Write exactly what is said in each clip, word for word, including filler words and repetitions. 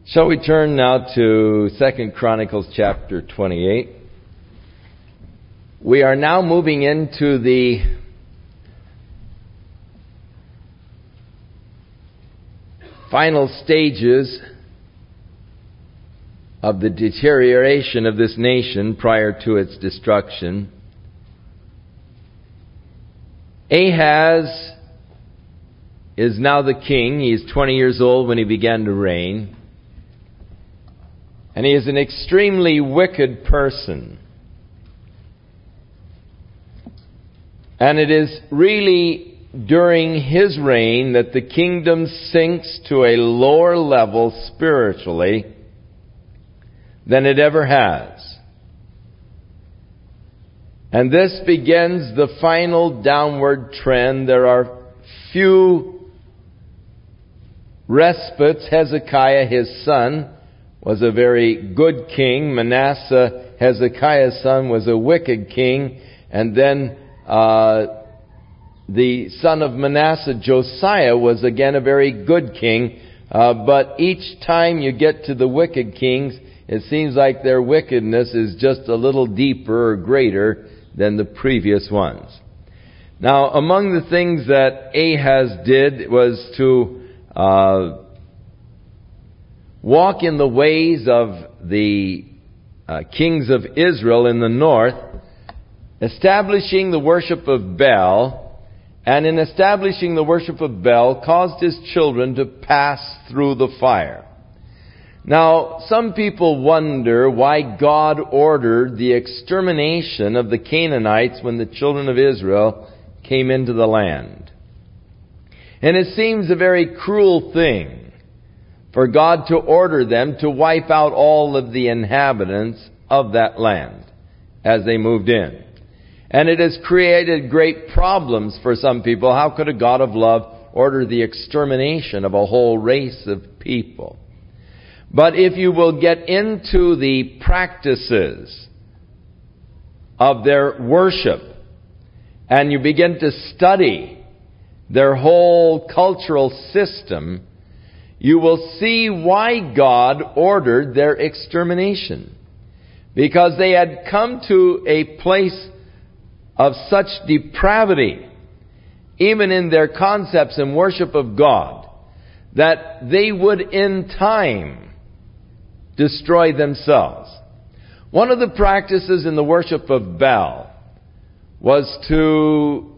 Shall we turn now to Second Chronicles chapter twenty-eight? We are now moving into the final stages of the deterioration of this nation prior to its destruction. Ahaz is now the king. He is twenty years old when he began to reign. And he is an extremely wicked person. And it is really during his reign that the kingdom sinks to a lower level spiritually than it ever has. And this begins the final downward trend. There are few respites. Hezekiah, his son, was a very good king. Manasseh, Hezekiah's son, was a wicked king. And then uh, the son of Manasseh, Josiah, was again a very good king. Uh, but each time you get to the wicked kings, it seems like their wickedness is just a little deeper or greater than the previous ones. Now, among the things that Ahaz did was to uh, walk in the ways of the uh, kings of Israel in the north, establishing the worship of Baal, and in establishing the worship of Baal, caused his children to pass through the fire. Now, some people wonder why God ordered the extermination of the Canaanites when the children of Israel came into the land. And it seems a very cruel thing for God to order them to wipe out all of the inhabitants of that land as they moved in. And it has created great problems for some people. How could a God of love order the extermination of a whole race of people? But if you will get into the practices of their worship and you begin to study their whole cultural system, you will see why God ordered their extermination. Because they had come to a place of such depravity, even in their concepts and worship of God, that they would in time destroy themselves. One of the practices in the worship of Baal was to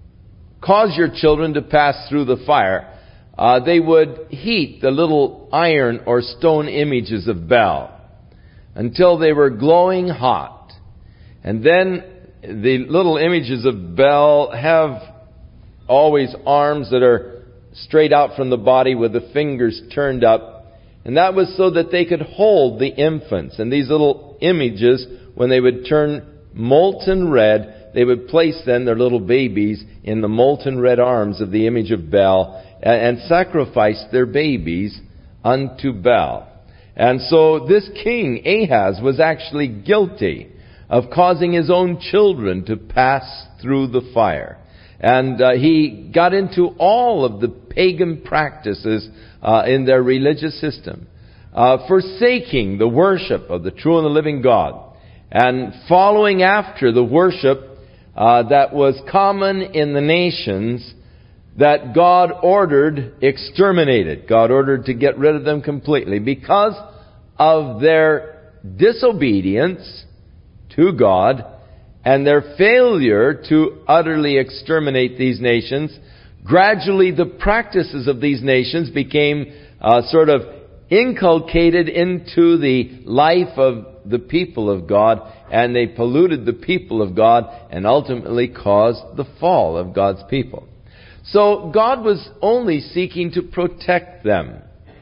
cause your children to pass through the fire. Uh, they would heat the little iron or stone images of Baal until they were glowing hot. And then the little images of Baal have always arms that are straight out from the body with the fingers turned up. And that was so that they could hold the infants. And these little images, when they would turn molten red, they would place then their little babies in the molten red arms of the image of Baal and sacrifice their babies unto Baal. And so this king, Ahaz, was actually guilty of causing his own children to pass through the fire. And uh, he got into all of the pagan practices uh, in their religious system, uh, forsaking the worship of the true and the living God, and following after the worship uh, that was common in the nations that God ordered exterminated. God ordered to get rid of them completely because of their disobedience to God and their failure to utterly exterminate these nations. Gradually, the practices of these nations became uh, sort of inculcated into the life of the people of God, and they polluted the people of God and ultimately caused the fall of God's people. So God was only seeking to protect them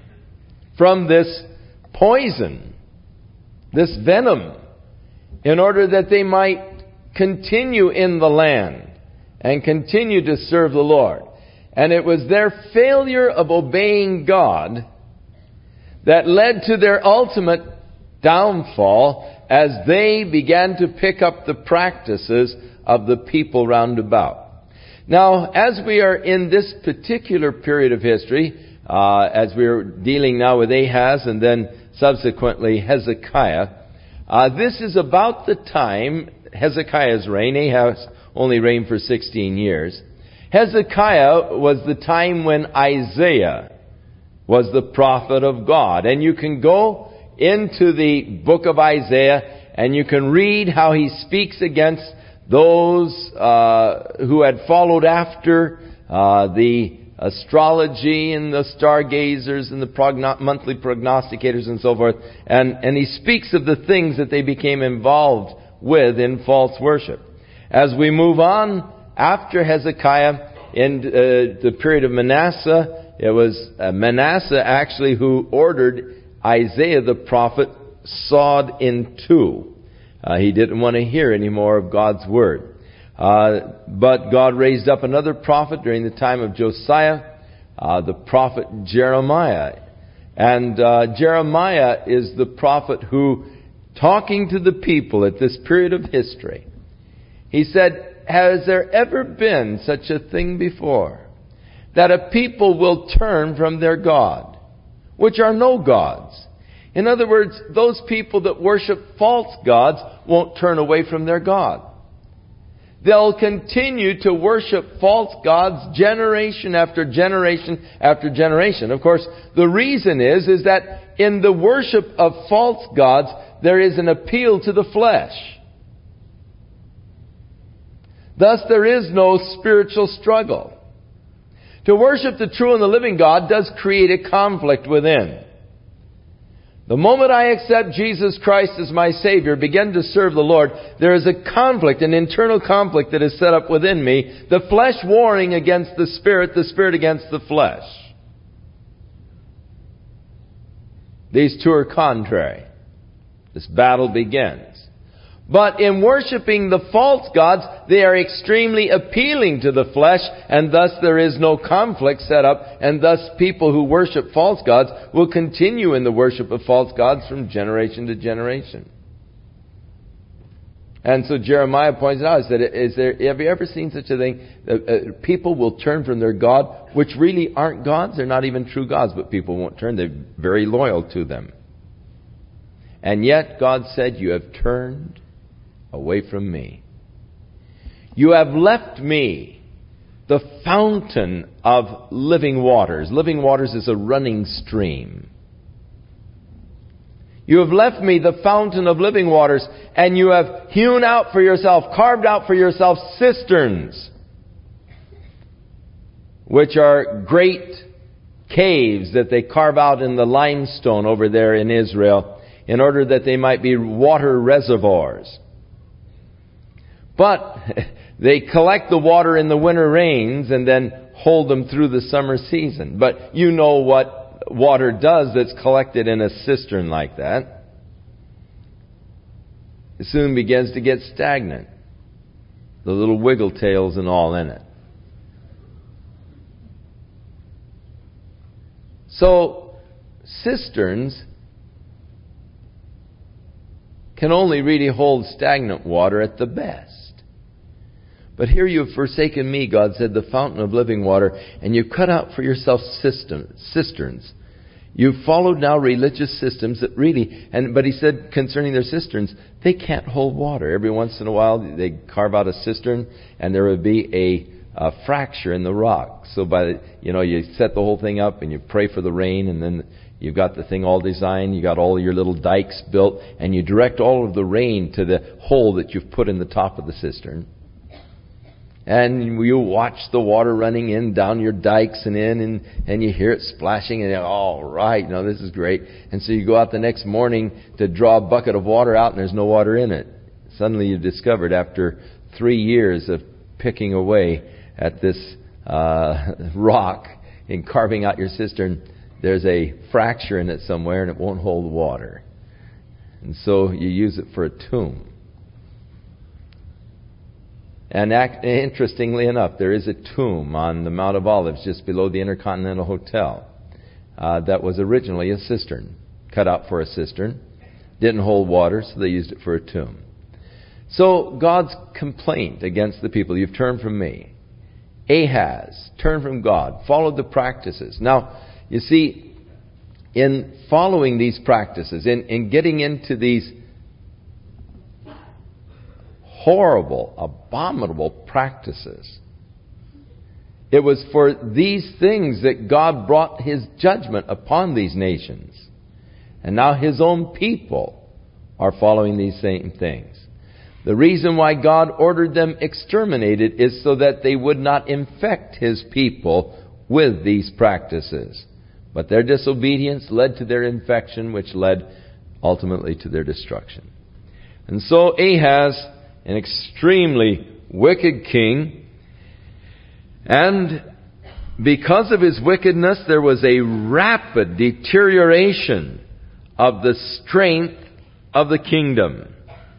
from this poison, this venom, in order that they might continue in the land and continue to serve the Lord. And it was their failure of obeying God that led to their ultimate downfall as they began to pick up the practices of the people round about. Now, as we are in this particular period of history, uh, as we're dealing now with Ahaz and then subsequently Hezekiah. Uh, this is about the time Hezekiah's reign. Ahaz only reigned for sixteen years. Hezekiah was the time when Isaiah was the prophet of God. And you can go into the book of Isaiah and you can read how he speaks against those uh, who had followed after uh, the astrology and the stargazers and the progno- monthly prognosticators and so forth. And, and he speaks of the things that they became involved with in false worship. As we move on, after Hezekiah, in uh, the period of Manasseh, it was uh, Manasseh actually who ordered Isaiah the prophet sawed in two. Uh, he didn't want to hear any more of God's word. Uh, but God raised up another prophet during the time of Josiah, uh, the prophet Jeremiah. And uh, Jeremiah is the prophet who, talking to the people at this period of history, he said, has there ever been such a thing before, that a people will turn from their God, which are no gods? In other words, those people that worship false gods won't turn away from their God. They'll continue to worship false gods generation after generation after generation. Of course, the reason is, is that in the worship of false gods, there is an appeal to the flesh. Thus, there is no spiritual struggle. To worship the true and the living God does create a conflict within. The moment I accept Jesus Christ as my Savior, begin to serve the Lord, there is a conflict, an internal conflict that is set up within me. The flesh warring against the Spirit, the Spirit against the flesh. These two are contrary. This battle begins. But in worshiping the false gods, they are extremely appealing to the flesh, and thus there is no conflict set up, and thus people who worship false gods will continue in the worship of false gods from generation to generation. And so Jeremiah points out, that is there, have you ever seen such a thing? Uh, uh, people will turn from their God, which really aren't gods. They're not even true gods, but people won't turn. They're very loyal to them. And yet God said, you have turned away from me. You have left me the fountain of living waters. Living waters is a running stream. You have left me the fountain of living waters, and you have hewn out for yourself, carved out for yourself cisterns, which are great caves that they carve out in the limestone over there in Israel, in order that they might be water reservoirs. But they collect the water in the winter rains and then hold them through the summer season. But you know what water does that's collected in a cistern like that. It soon begins to get stagnant. The little wiggle tails and all in it. So, cisterns can only really hold stagnant water at the best. But here you have forsaken me, God said, the fountain of living water, and you cut out for yourself cisterns. You've followed now religious systems that really, and but he said concerning their cisterns, they can't hold water. Every once in a while they carve out a cistern and there would be a, a fracture in the rock. So by the, you know, you set the whole thing up and you pray for the rain, and then you've got the thing all designed, you got all your little dikes built, and you direct all of the rain to the hole that you've put in the top of the cistern. And you watch the water running in, down your dikes and in, and, and you hear it splashing, and you're, all right, now this is great. And so you go out the next morning to draw a bucket of water out, and there's no water in it. Suddenly you've discovered, after three years of picking away at this uh, rock and carving out your cistern, there's a fracture in it somewhere, and it won't hold water. And so you use it for a tomb. And act, interestingly enough, there is a tomb on the Mount of Olives just below the Intercontinental Hotel uh, that was originally a cistern, cut out for a cistern. Didn't hold water, so they used it for a tomb. So God's complaint against the people, you've turned from me. Ahaz turned from God, followed the practices. Now, You see, in following these practices, in, in getting into these horrible, abominable practices, it was for these things that God brought His judgment upon these nations. And now His own people are following these same things. The reason why God ordered them exterminated is so that they would not infect His people with these practices. But their disobedience led to their infection, which led ultimately to their destruction. And so Ahaz, an extremely wicked king, and because of his wickedness, there was a rapid deterioration of the strength of the kingdom.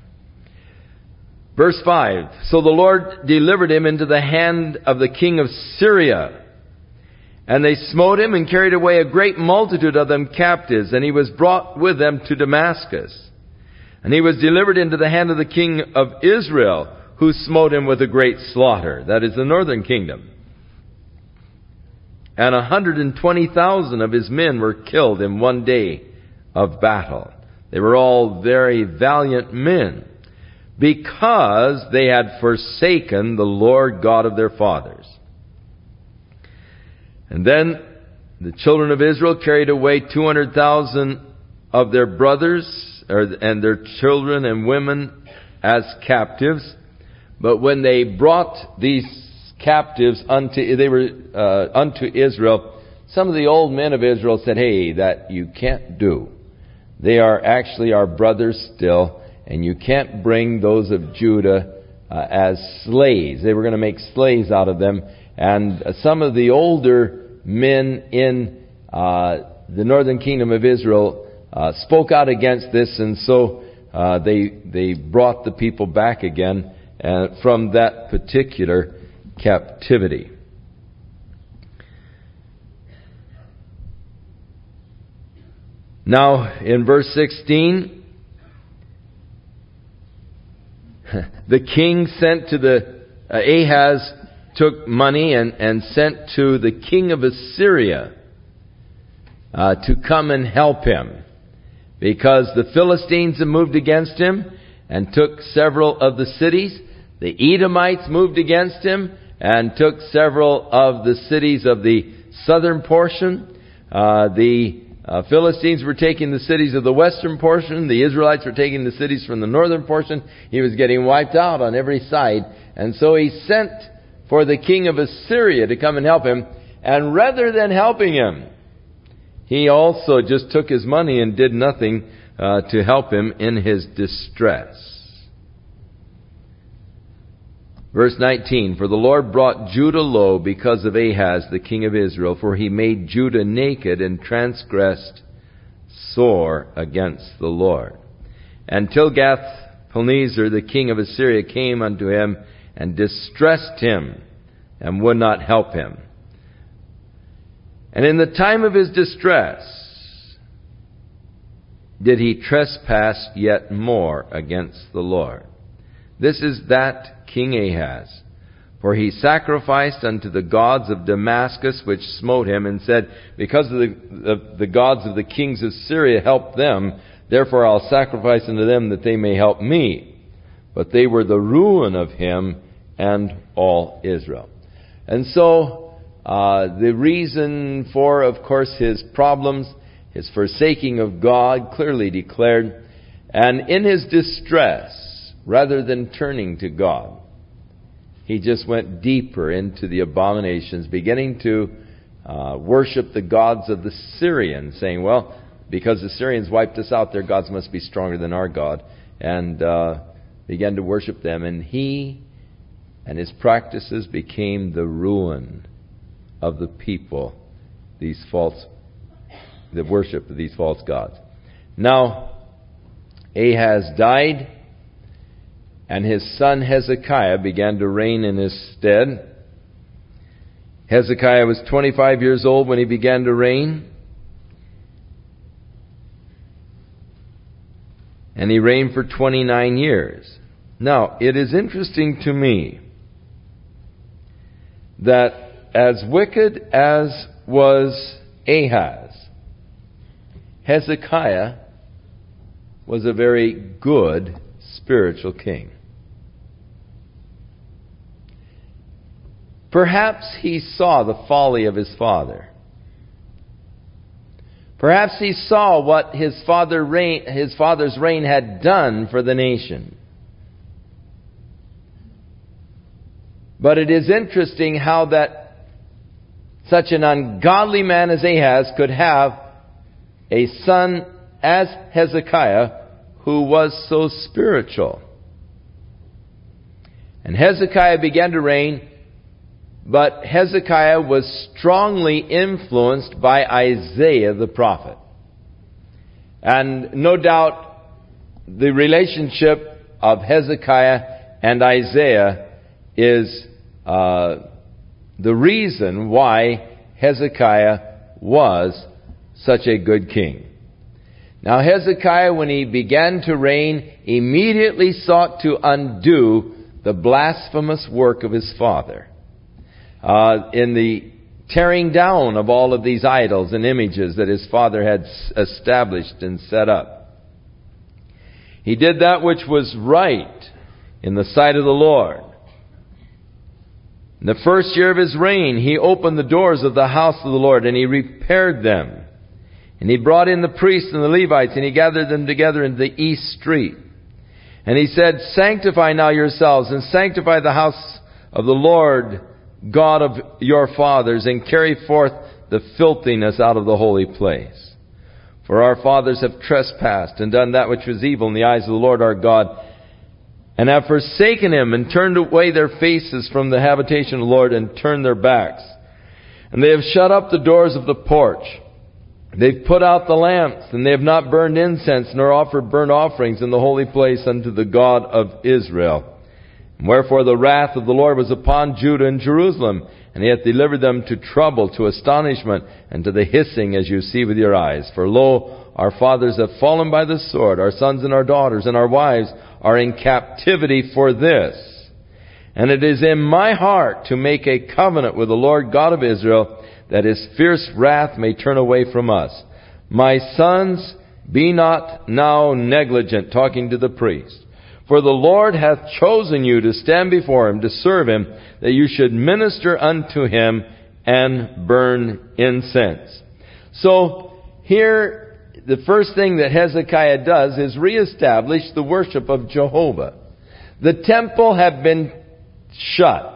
Verse five, so the Lord delivered him into the hand of the king of Syria. And they smote him and carried away a great multitude of them captives. And he was brought with them to Damascus. And he was delivered into the hand of the king of Israel, who smote him with a great slaughter. That is the northern kingdom. And a hundred and twenty thousand of his men were killed in one day of battle. They were all very valiant men, because they had forsaken the Lord God of their fathers. And then the children of Israel carried away two hundred thousand of their brothers or, and their children and women as captives. But when they brought these captives unto they were uh, unto Israel, some of the old men of Israel said, "Hey, that you can't do. They are actually our brothers still. And you can't bring those of Judah uh, as slaves." They were going to make slaves out of them. And uh, some of the older men in uh, the northern kingdom of Israel uh, spoke out against this. And so uh, they they brought the people back again uh, from that particular captivity. Now, in verse sixteen, the king sent to the, uh, Ahaz took money and, and sent to the king of Assyria uh, to come and help him, because the Philistines had moved against him and took several of the cities. The Edomites moved against him and took several of the cities of the southern portion. Uh, the Uh, Philistines were taking the cities of the western portion. The Israelites were taking the cities from the northern portion. He was getting wiped out on every side. And so he sent for the king of Assyria to come and help him. And rather than helping him, he also just took his money and did nothing uh, to help him in his distress. Verse nineteen, for the Lord brought Judah low because of Ahaz, the king of Israel, for he made Judah naked and transgressed sore against the Lord. And Tilgath-Pilneser, the king of Assyria, came unto him and distressed him and would not help him. And in the time of his distress did he trespass yet more against the Lord. This is that King Ahaz. For he sacrificed unto the gods of Damascus, which smote him, and said, because of the, the, the gods of the kings of Syria helped them, therefore I'll sacrifice unto them that they may help me. But they were the ruin of him and all Israel. And so, uh, the reason for, of course, his problems, his forsaking of God, clearly declared. And in his distress, rather than turning to God, he just went deeper into the abominations, beginning to uh, worship the gods of the Syrians, saying, well, because the Syrians wiped us out, their gods must be stronger than our God, and uh, began to worship them. And he and his practices became the ruin of the people, these false, the worship of these false gods. Now, Ahaz died, and his son Hezekiah began to reign in his stead. Hezekiah was twenty-five years old when he began to reign. And he reigned for twenty-nine years. Now, it is interesting to me that as wicked as was Ahaz. Hezekiah was a very good spiritual king. Perhaps he saw the folly of his father. Perhaps he saw what his father reign, his father's reign had done for the nation. But it is interesting how that such an ungodly man as Ahaz could have a son as Hezekiah who was so spiritual. And Hezekiah began to reign, but Hezekiah was strongly influenced by Isaiah the prophet. And no doubt the relationship of Hezekiah and Isaiah is uh, the reason why Hezekiah was such a good king. Now Hezekiah, when he began to reign, immediately sought to undo the blasphemous work of his father. Uh, in the tearing down of all of these idols and images that his father had established and set up. He did that which was right in the sight of the Lord. In the first year of his reign, he opened the doors of the house of the Lord, and he repaired them. And he brought in the priests and the Levites, and he gathered them together in the east street. And he said, "Sanctify now yourselves, and sanctify the house of the Lord God of your fathers, and carry forth the filthiness out of the holy place. For our fathers have trespassed, and done that which was evil in the eyes of the Lord our God, and have forsaken Him, and turned away their faces from the habitation of the Lord, and turned their backs. And they have shut up the doors of the porch. They've put out the lamps, and they have not burned incense, nor offered burnt offerings in the holy place unto the God of Israel. And wherefore the wrath of the Lord was upon Judah and Jerusalem, and He hath delivered them to trouble, to astonishment, and to the hissing, as you see with your eyes. For lo, our fathers have fallen by the sword, our sons and our daughters and our wives are in captivity for this. And it is in my heart to make a covenant with the Lord God of Israel, that His fierce wrath may turn away from us. My sons, be not now negligent," talking to the priest, "for the Lord hath chosen you to stand before Him, to serve Him, that you should minister unto Him and burn incense." So here, the first thing that Hezekiah does is reestablish the worship of Jehovah. The temple had been shut.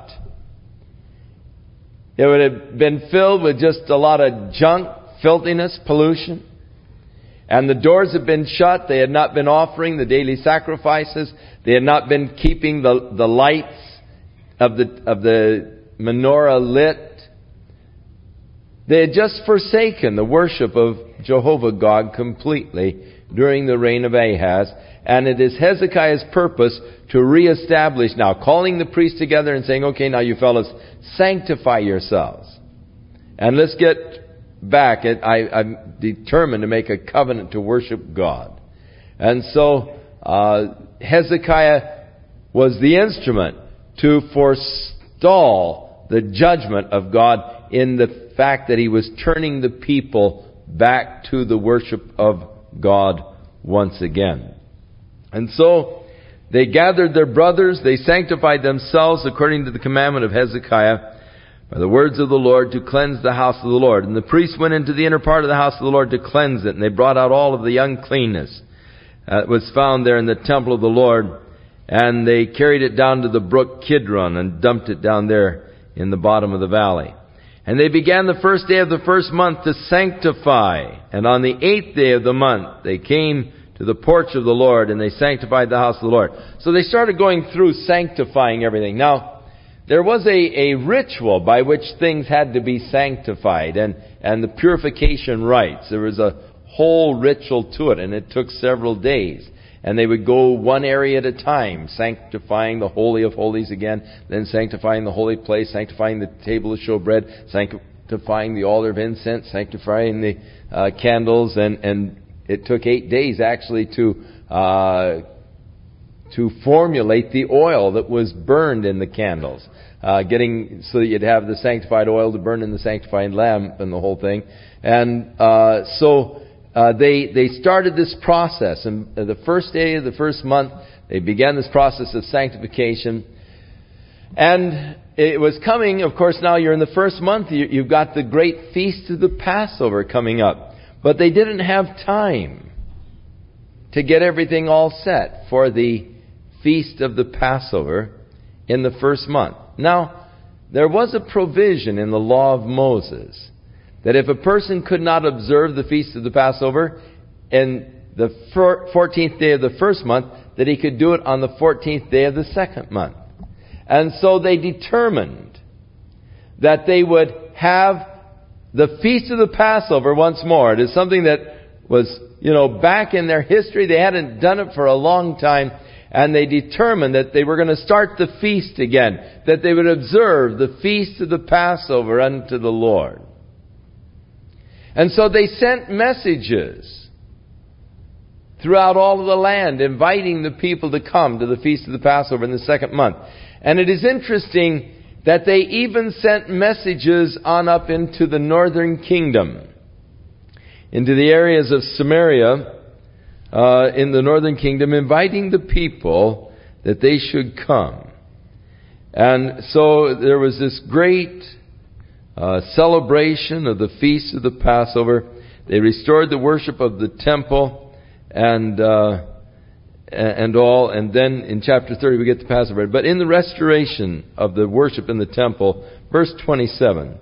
It would have been filled with just a lot of junk, filthiness, pollution. And the doors had been shut. They had not been offering the daily sacrifices. They had not been keeping the, the lights of the, of the menorah lit. They had just forsaken the worship of Jehovah God completely during the reign of Ahaz. And it is Hezekiah's purpose to reestablish now, calling the priests together and saying, "Okay, now you fellows, sanctify yourselves. And let's get back. At, I, I'm determined to make a covenant to worship God." And so uh, Hezekiah was the instrument to forestall the judgment of God in the fact that he was turning the people back to the worship of God once again. And so they gathered their brothers, they sanctified themselves according to the commandment of Hezekiah by the words of the Lord, to cleanse the house of the Lord. And the priests went into the inner part of the house of the Lord to cleanse it, and they brought out all of the uncleanness that was found there in the temple of the Lord, and they carried it down to the brook Kidron and dumped it down there in the bottom of the valley. And they began the first day of the first month to sanctify, and on the eighth day of the month they came to the porch of the Lord, and they sanctified the house of the Lord. So they started going through sanctifying everything. Now, there was a, a ritual by which things had to be sanctified, and, and the purification rites. There was a whole ritual to it, and it took several days. And they would go one area at a time, sanctifying the Holy of Holies again, then sanctifying the holy place, sanctifying the table of showbread, sanctifying the altar of incense, sanctifying the uh, candles, and, and it took eight days actually to uh, to formulate the oil that was burned in the candles, uh, getting so that you'd have the sanctified oil to burn in the sanctified lamp and the whole thing. And uh, so uh, they they started this process, and the first day of the first month they began this process of sanctification. And it was coming, of course, now you're in the first month, you, you've got the great feast of the Passover coming up. But they didn't have time to get everything all set for the feast of the Passover in the first month. Now, there was a provision in the law of Moses that if a person could not observe the feast of the Passover in the fourteenth day of the first month, that he could do it on the fourteenth day of the second month. And so they determined that they would have the Feast of the Passover once more. It is something that was, you know, back in their history. They hadn't done it for a long time. And they determined that they were going to start the feast again. That they would observe the Feast of the Passover unto the Lord. And so they sent messages throughout all of the land, inviting the people to come to the Feast of the Passover in the second month. And it is interesting that they even sent messages on up into the northern kingdom, into the areas of Samaria, uh, in the northern kingdom, inviting the people that they should come. And so there was this great uh, celebration of the Feast of the Passover. They restored the worship of the temple and uh, and all. And then in chapter thirty we get the Passover. But in the restoration of the worship in the temple, verse twenty-seven.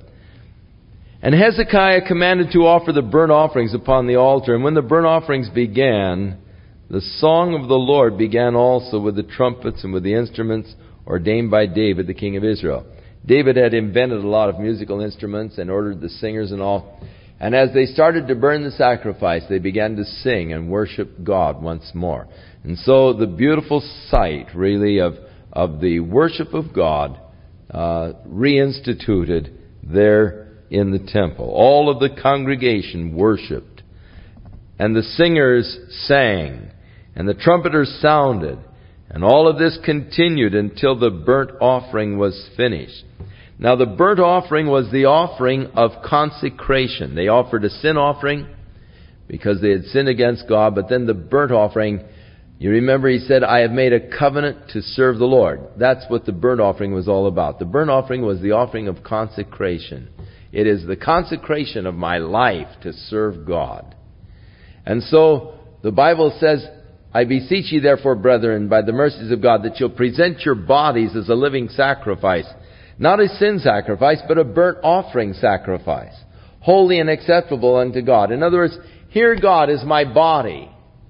And Hezekiah commanded to offer the burnt offerings upon the altar. And when the burnt offerings began, the song of the Lord began also with the trumpets and with the instruments ordained by David, the king of Israel. David had invented a lot of musical instruments and ordered the singers and all. And as they started to burn the sacrifice, they began to sing and worship God once more. And so the beautiful sight, really, of, of the worship of God uh, reinstituted there in the temple. All of the congregation worshipped. And the singers sang. And the trumpeters sounded. And all of this continued until the burnt offering was finished. Now the burnt offering was the offering of consecration. They offered a sin offering because they had sinned against God. But then the burnt offering, you remember he said, I have made a covenant to serve the Lord. That's what the burnt offering was all about. The burnt offering was the offering of consecration. It is the consecration of my life to serve God. And so the Bible says, I beseech you therefore, brethren, by the mercies of God, that you'll present your bodies as a living sacrifice. Not a sin sacrifice, but a burnt offering sacrifice. Holy and acceptable unto God. In other words, here God is my body.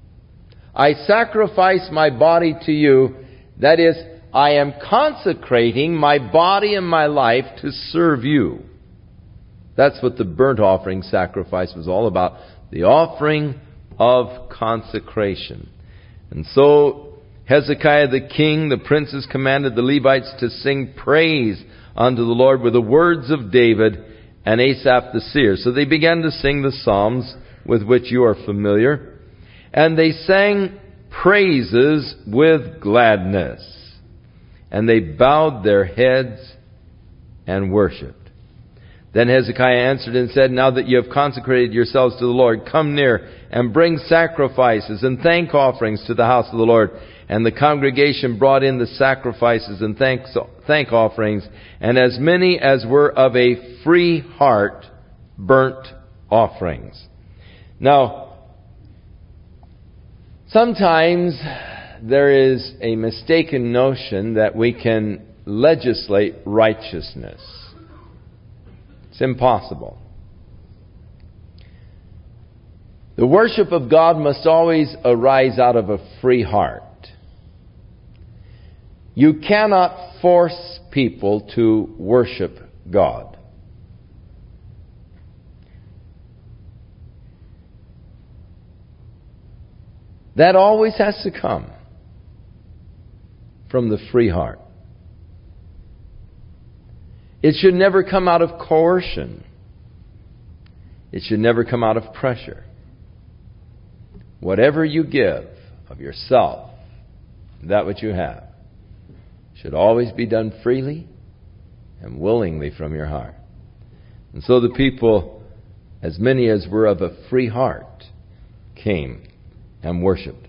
I sacrifice my body to you. That is, I am consecrating my body and my life to serve you. That's what the burnt offering sacrifice was all about. The offering of consecration. And so Hezekiah the king, the princes, commanded the Levites to sing praise unto the Lord with the words of David and Asaph the seer. So they began to sing the psalms with which you are familiar. And they sang praises with gladness. And they bowed their heads and worshipped. Then Hezekiah answered and said, now that you have consecrated yourselves to the Lord, come near and bring sacrifices and thank offerings to the house of the Lord. And the congregation brought in the sacrifices and thanks, thank offerings, and as many as were of a free heart burnt offerings. Now, sometimes there is a mistaken notion that we can legislate righteousness. It's impossible. The worship of God must always arise out of a free heart. You cannot force people to worship God. That always has to come from the free heart. It should never come out of coercion. It should never come out of pressure. Whatever you give of yourself, that which you have should always be done freely and willingly from your heart. And so the people, as many as were of a free heart, came and worshipped.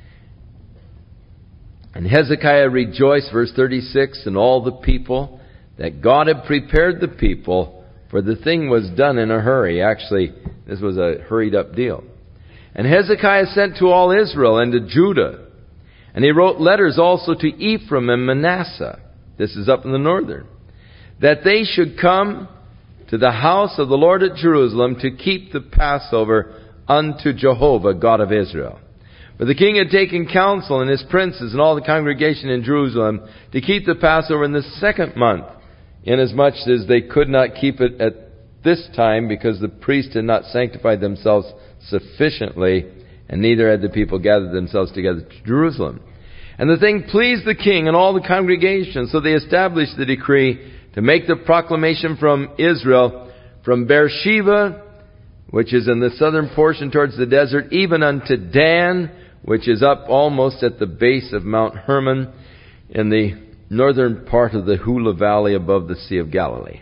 And Hezekiah rejoiced, verse thirty-six, and all the people, that God had prepared the people, for the thing was done in a hurry. Actually, this was a hurried up deal. And Hezekiah sent to all Israel and to Judah. And he wrote letters also to Ephraim and Manasseh. This is up in the northern. That they should come to the house of the Lord at Jerusalem to keep the Passover unto Jehovah, God of Israel. For the king had taken counsel, and his princes and all the congregation in Jerusalem, to keep the Passover in the second month, inasmuch as they could not keep it at this time, because the priests had not sanctified themselves sufficiently, and neither had the people gathered themselves together to Jerusalem. And the thing pleased the king and all the congregation, so they established the decree to make the proclamation from Israel, from Beersheba, which is in the southern portion towards the desert, even unto Dan, which is up almost at the base of Mount Hermon, in the northern part of the Hula Valley above the Sea of Galilee.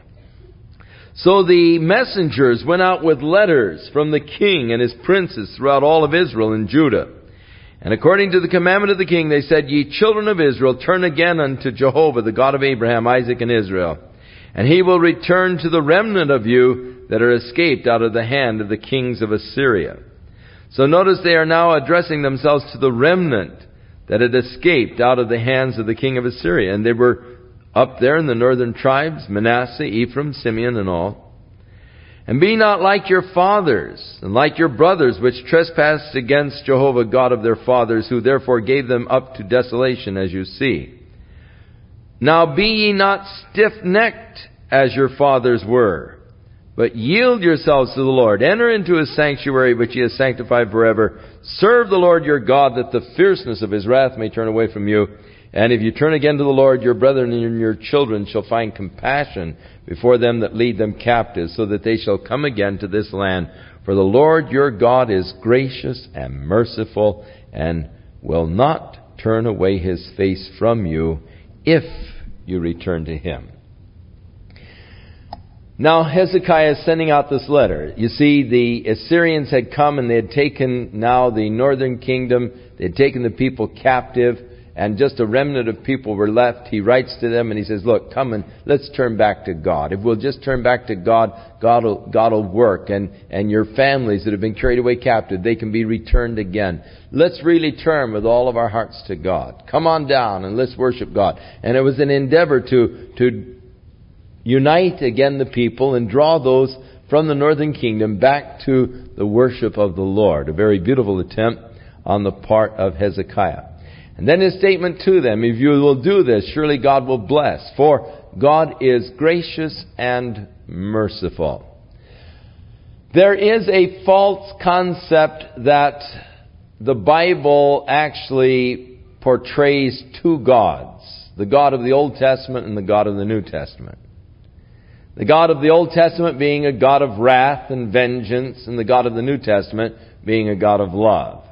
So the messengers went out with letters from the king and his princes throughout all of Israel and Judah. And according to the commandment of the king, they said, Ye children of Israel, turn again unto Jehovah, the God of Abraham, Isaac, and Israel. And he will return to the remnant of you that are escaped out of the hand of the kings of Assyria. So notice they are now addressing themselves to the remnant that had escaped out of the hands of the king of Assyria. And they were up there in the northern tribes, Manasseh, Ephraim, Simeon, and all. And be not like your fathers, and like your brothers, which trespassed against Jehovah God of their fathers, who therefore gave them up to desolation, as you see. Now be ye not stiff-necked, as your fathers were, but yield yourselves to the Lord. Enter into his sanctuary, which he has sanctified forever. Serve the Lord your God, that the fierceness of his wrath may turn away from you. And if you turn again to the Lord, your brethren and your children shall find compassion before them that lead them captive, so that they shall come again to this land. For the Lord your God is gracious and merciful, and will not turn away his face from you, if you return to him. Now Hezekiah is sending out this letter. You see, the Assyrians had come and they had taken now the northern kingdom. They had taken the people captive, and just a remnant of people were left. He writes to them and he says, look, come and let's turn back to God. If we'll just turn back to God, God will, God will work. And, and your families that have been carried away captive, they can be returned again. Let's really turn with all of our hearts to God. Come on down and let's worship God. And it was an endeavor to, to unite again the people and draw those from the northern kingdom back to the worship of the Lord. A very beautiful attempt on the part of Hezekiah. And then his statement to them, if you will do this, surely God will bless. For God is gracious and merciful. There is a false concept that the Bible actually portrays two gods. The God of the Old Testament and the God of the New Testament. The God of the Old Testament being a God of wrath and vengeance, and the God of the New Testament being a God of love.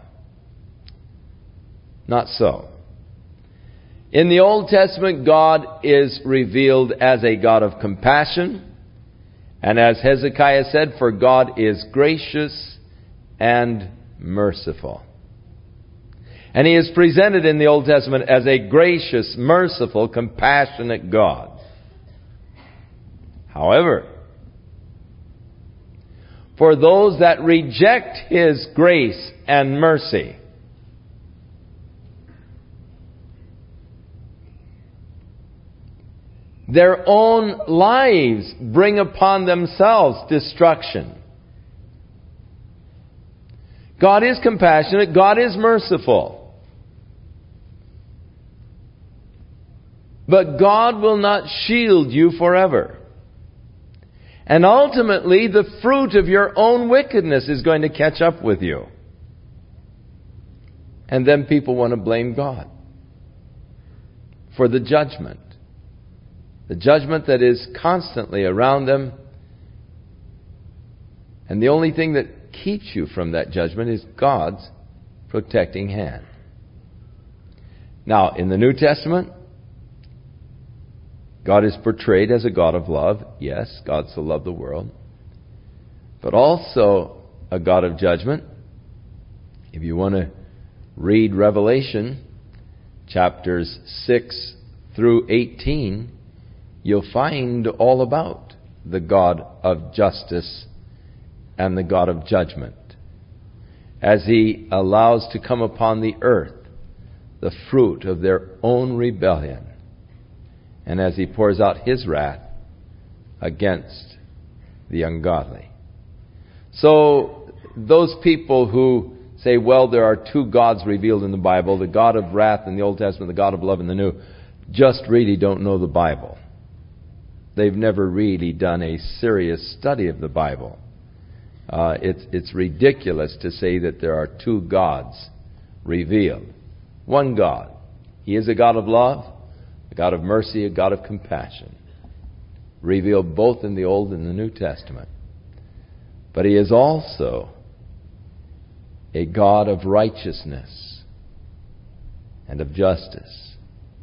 Not so. In the Old Testament, God is revealed as a God of compassion. And as Hezekiah said, for God is gracious and merciful. And he is presented in the Old Testament as a gracious, merciful, compassionate God. However, for those that reject his grace and mercy, their own lives bring upon themselves destruction. God is compassionate. God is merciful. But God will not shield you forever. And ultimately, the fruit of your own wickedness is going to catch up with you. And then people want to blame God for the judgment. The judgment that is constantly around them. And the only thing that keeps you from that judgment is God's protecting hand. Now, in the New Testament, God is portrayed as a God of love. Yes, God so loved the world. But also a God of judgment. If you want to read Revelation chapters six through eighteen, you'll find all about the God of justice and the God of judgment, as He allows to come upon the earth the fruit of their own rebellion, and as He pours out His wrath against the ungodly. So those people who say, well, there are two gods revealed in the Bible, the God of wrath in the Old Testament, the God of love in the New, just really don't know the Bible. They've never really done a serious study of the Bible. Uh, it's, it's ridiculous to say that there are two gods revealed. One God. He is a God of love, a God of mercy, a God of compassion, revealed both in the Old and the New Testament. But He is also a God of righteousness and of justice.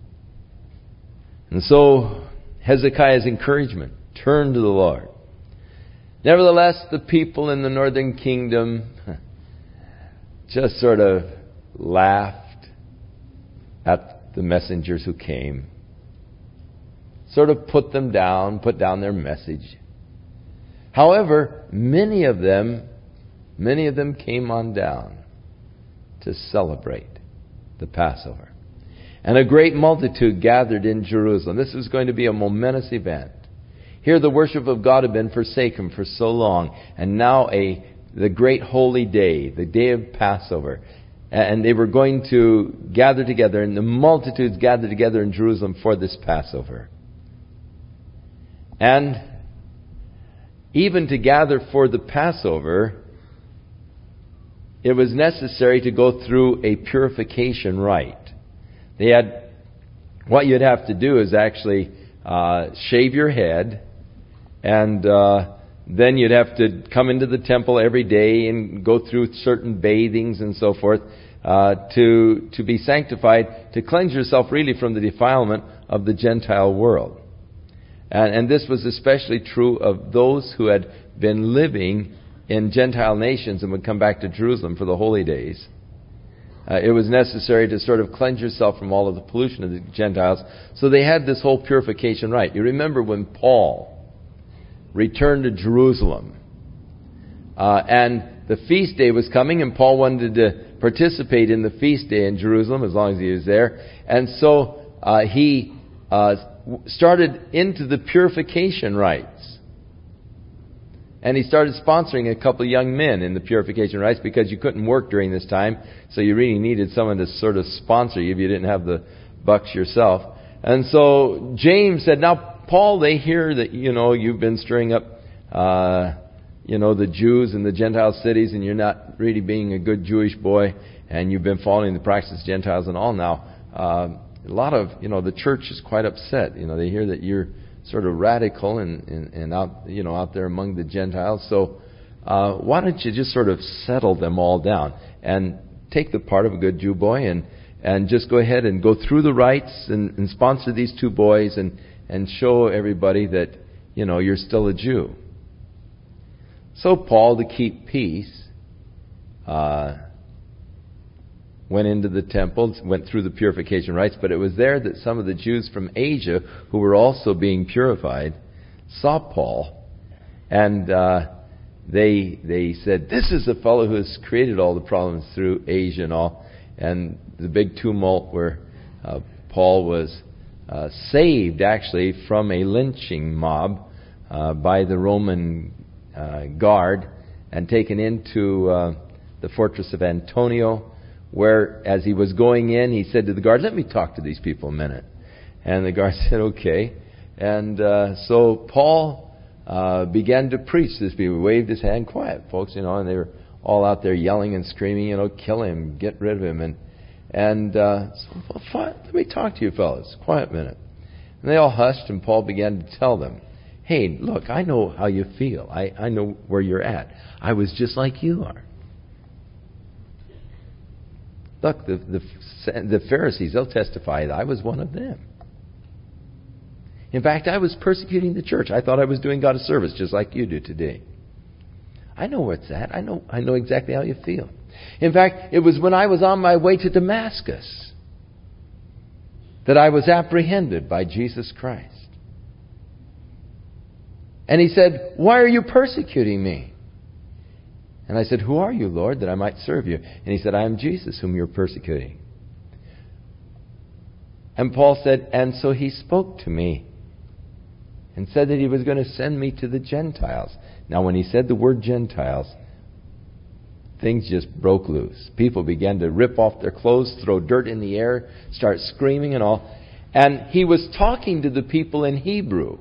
And so Hezekiah's encouragement, turn to the Lord. Nevertheless, the people in the northern kingdom just sort of laughed at the messengers who came, sort of put them down, put down their message. However, many of them, many of them came on down to celebrate the Passover. And a great multitude gathered in Jerusalem. This was going to be a momentous event. Here the worship of God had been forsaken for so long, and now a the great holy day, the day of Passover. And they were going to gather together, and the multitudes gathered together in Jerusalem for this Passover. And even to gather for the Passover, it was necessary to go through a purification rite. They had, what you'd have to do is actually uh, shave your head, and uh, then you'd have to come into the temple every day and go through certain bathings and so forth uh, to to be sanctified, to cleanse yourself really from the defilement of the Gentile world. And, and this was especially true of those who had been living in Gentile nations and would come back to Jerusalem for the holy days. Uh, it was necessary to sort of cleanse yourself from all of the pollution of the Gentiles. So they had this whole purification rite. You remember when Paul returned to Jerusalem, uh, and the feast day was coming, and Paul wanted to participate in the feast day in Jerusalem as long as he was there. And so uh, he uh, started into the purification rites. And he started sponsoring a couple of young men in the purification rites, because you couldn't work during this time, so you really needed someone to sort of sponsor you if you didn't have the bucks yourself. And so James said, now, Paul, they hear that, you know, you've been stirring up, uh, you know, the Jews in the Gentile cities, and you're not really being a good Jewish boy, and you've been following the practices of Gentiles and all now. Uh, a lot of, you know, the church is quite upset. You know, they hear that you're sort of radical and, and, and out, you know, out there among the Gentiles. So uh, why don't you just sort of settle them all down and take the part of a good Jew boy and, and just go ahead and go through the rites and, and sponsor these two boys and, and show everybody that, you know, you're still a Jew. So Paul, to keep peace, uh, went into the temple, went through the purification rites, but it was there that some of the Jews from Asia, who were also being purified, saw Paul, and uh, they they said, "This is the fellow who has created all the problems through Asia and all." And the big tumult where uh, Paul was uh, saved, actually, from a lynching mob uh, by the Roman uh, guard and taken into uh, the fortress of Antonia, where, as he was going in, he said to the guard, "Let me talk to these people a minute." And the guard said, "Okay." And uh, so Paul uh, began to preach to these people. He waved his hand, "Quiet, folks," you know, and they were all out there yelling and screaming, you know, "Kill him, get rid of him." And and uh, so, well, fine, let me talk to you fellas. Quiet minute. And they all hushed, and Paul began to tell them, "Hey, look, I know how you feel. I, I know where you're at. I was just like you are. Look, the, the, the Pharisees, they'll testify that I was one of them. In fact, I was persecuting the church. I thought I was doing God a service, just like you do today. I know where it's at. I know, I know exactly how you feel. In fact, it was when I was on my way to Damascus that I was apprehended by Jesus Christ. And he said, "Why are you persecuting me?" And I said, "Who are you, Lord, that I might serve you?" And he said, "I am Jesus whom you're persecuting." And Paul said, "And so he spoke to me and said that he was going to send me to the Gentiles." Now, when he said the word Gentiles, things just broke loose. People began to rip off their clothes, throw dirt in the air, start screaming and all. And he was talking to the people in Hebrew,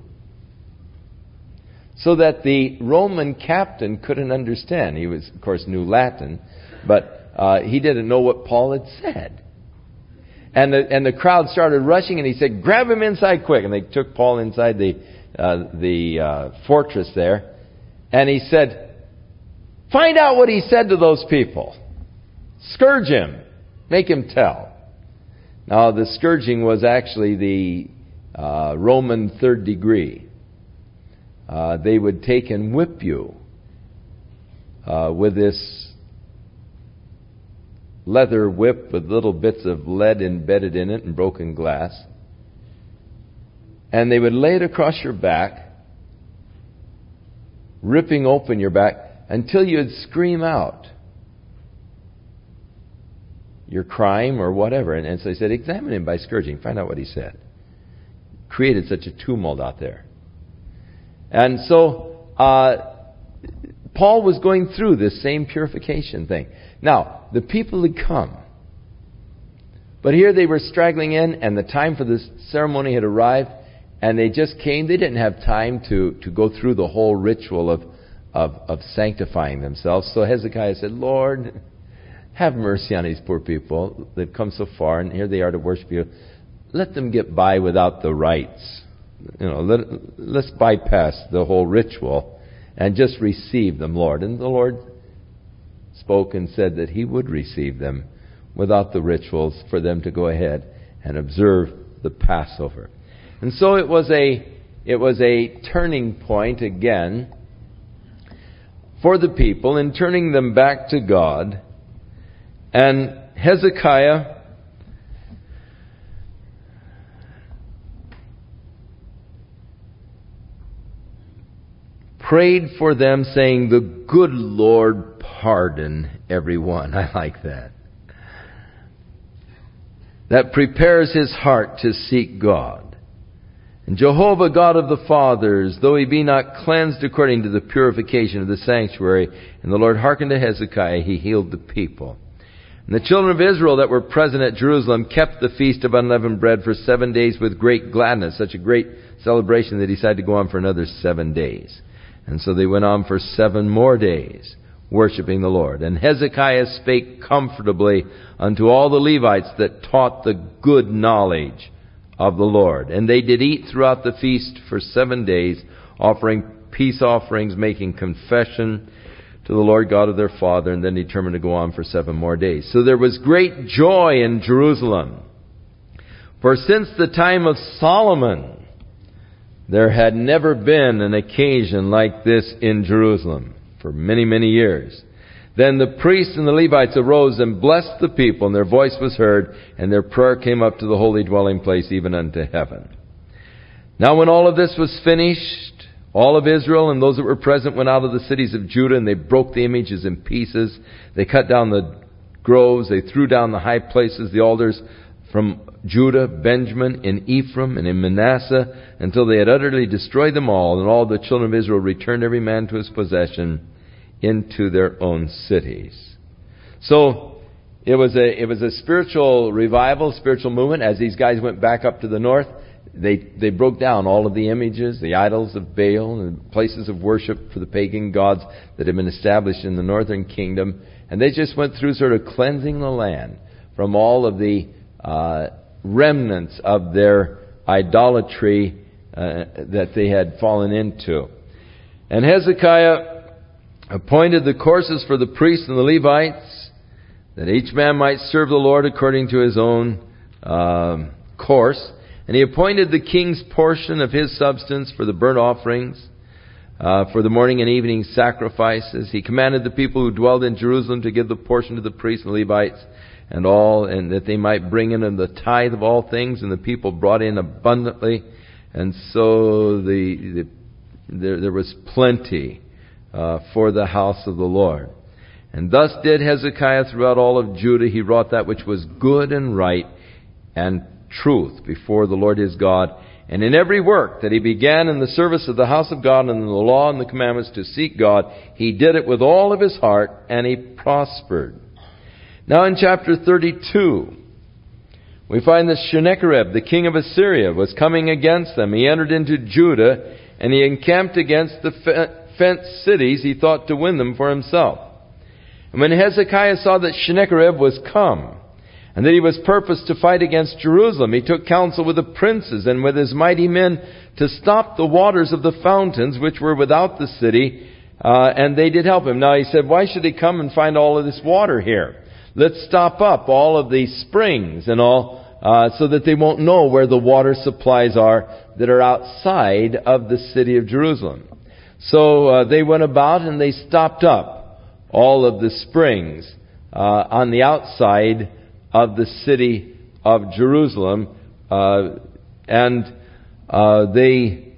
so that the Roman captain couldn't understand. He was, of course, knew Latin, but uh, he didn't know what Paul had said. And the and the crowd started rushing, and he said, "Grab him inside quick!" And they took Paul inside the uh, the uh, fortress there, and he said, "Find out what he said to those people. Scourge him. Make him tell." Now, the scourging was actually the uh, Roman third degree. Uh, they would take and whip you uh, with this leather whip with little bits of lead embedded in it and broken glass. And they would lay it across your back, ripping open your back until you'd scream out your crime or whatever. And, and so they said, "Examine him by scourging. Find out what he said." Created such a tumult out there. And so uh, Paul was going through this same purification thing. Now, the people had come. But here they were straggling in, and the time for this ceremony had arrived, and they just came. They didn't have time to, to go through the whole ritual of, of, of sanctifying themselves. So Hezekiah said, "Lord, have mercy on these poor people. They've come so far, and here they are to worship you. Let them get by without the rites. You know, let, let's bypass the whole ritual and just receive them, Lord." And the Lord spoke and said that He would receive them without the rituals, for them to go ahead and observe the Passover. And so it was a it was a turning point again for the people in turning them back to God. And Hezekiah prayed for them, saying, "The good Lord pardon everyone." I like that. That prepares his heart to seek God. "And Jehovah, God of the fathers, though he be not cleansed according to the purification of the sanctuary." And the Lord hearkened to Hezekiah, he healed the people. "And the children of Israel that were present at Jerusalem kept the feast of unleavened bread for seven days with great gladness." Such a great celebration they decided to go on for another seven days. And so they went on for seven more days, worshiping the Lord. "And Hezekiah spake comfortably unto all the Levites that taught the good knowledge of the Lord. And they did eat throughout the feast for seven days, offering peace offerings, making confession to the Lord God of their father," and then determined to go on for seven more days. So there was great joy in Jerusalem. For since the time of Solomon, there had never been an occasion like this in Jerusalem for many, many years. "Then the priests and the Levites arose and blessed the people, and their voice was heard, and their prayer came up to the holy dwelling place, even unto heaven. Now when all of this was finished, all of Israel and those that were present went out of the cities of Judah, and they broke the images in pieces. They cut down the groves, they threw down the high places, the altars from Judah, Benjamin, in Ephraim, and in Manasseh, until they had utterly destroyed them all. And all the children of Israel returned every man to his possession into their own cities." So it was a it was a spiritual revival, spiritual movement. As these guys went back up to the north, they they broke down all of the images, the idols of Baal, and places of worship for the pagan gods that had been established in the northern kingdom. And they just went through sort of cleansing the land from all of the uh, remnants of their idolatry uh, that they had fallen into. "And Hezekiah appointed the courses for the priests and the Levites that each man might serve the Lord according to his own um, course. And he appointed the king's portion of his substance for the burnt offerings, uh, for the morning and evening sacrifices. He commanded the people who dwelled in Jerusalem to give the portion to the priests and Levites and all, and that they might bring in the tithe of all things. And the people brought in abundantly, and so the, the there, there was plenty uh, for the house of the Lord. And thus did Hezekiah throughout all of Judah. He wrought that which was good and right and truth before the Lord his God. And in every work that he began in the service of the house of God and in the law and the commandments to seek God, he did it with all of his heart, and he prospered. Now in chapter thirty-two, we find that Sennacherib, the king of Assyria, was coming against them. He entered into Judah, and he encamped against the fenced cities. He thought to win them for himself. And when Hezekiah saw that Sennacherib was come, and that he was purposed to fight against Jerusalem, he took counsel with the princes and with his mighty men to stop the waters of the fountains which were without the city, uh, and they did help him. Now he said, why should he come and find all of this water here? Let's stop up all of these springs and all, uh, so that they won't know where the water supplies are that are outside of the city of Jerusalem. So uh, they went about and they stopped up all of the springs uh, on the outside of the city of Jerusalem, uh, and uh, they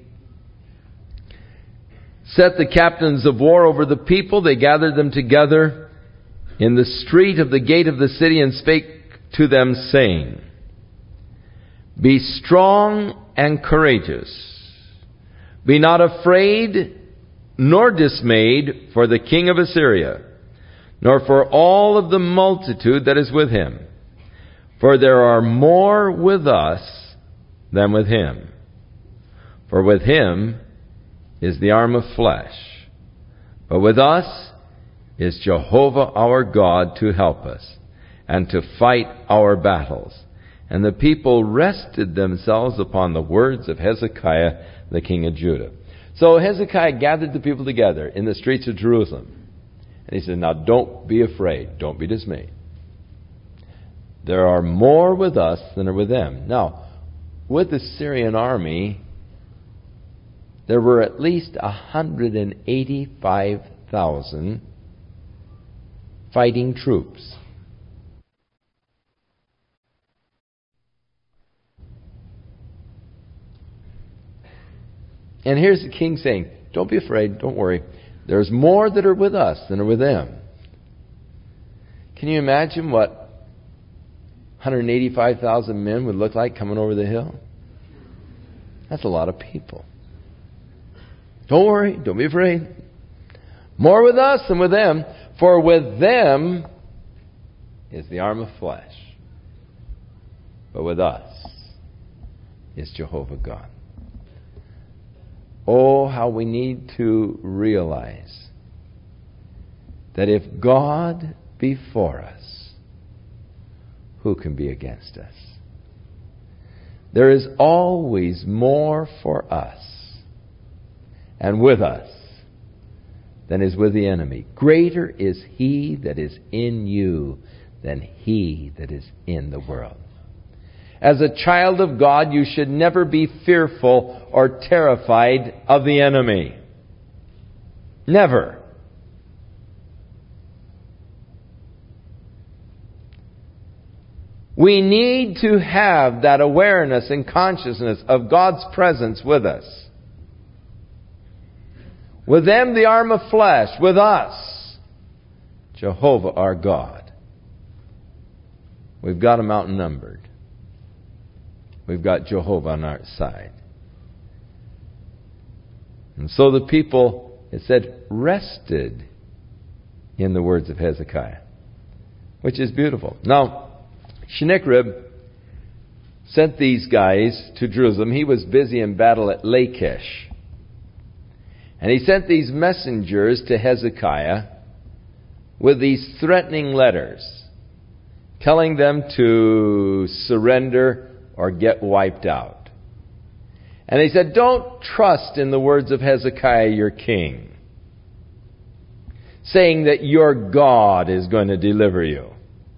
set the captains of war over the people. They gathered them together in the street of the gate of the city and spake to them, saying, be strong and courageous. Be not afraid nor dismayed for the king of Assyria, nor for all of the multitude that is with him. For there are more with us than with him. For with him is the arm of flesh, but with us is Jehovah our God to help us and to fight our battles. And the people rested themselves upon the words of Hezekiah, the king of Judah. So Hezekiah gathered the people together in the streets of Jerusalem. And he said, now don't be afraid. Don't be dismayed. There are more with us than are with them. Now, with the Syrian army, there were at least one hundred eighty-five thousand fighting troops. And here's the king saying, don't be afraid, don't worry. There's more that are with us than are with them. Can you imagine what one hundred eighty-five thousand men would look like coming over the hill? That's a lot of people. Don't worry, don't be afraid. More with us than with them, for with them is the arm of flesh, but with us is Jehovah God. Oh, how we need to realize that if God be for us, who can be against us? There is always more for us and with us than is with the enemy. Greater is he that is in you than he that is in the world. As a child of God, you should never be fearful or terrified of the enemy. Never. We need to have that awareness and consciousness of God's presence with us. With them, the arm of flesh. With us, Jehovah our God. We've got them outnumbered. We've got Jehovah on our side. And so the people, it said, rested in the words of Hezekiah, which is beautiful. Now, Sennacherib sent these guys to Jerusalem. He was busy in battle at Lachish. And he sent these messengers to Hezekiah with these threatening letters, telling them to surrender or get wiped out. And he said, don't trust in the words of Hezekiah, your king, saying that your God is going to deliver you.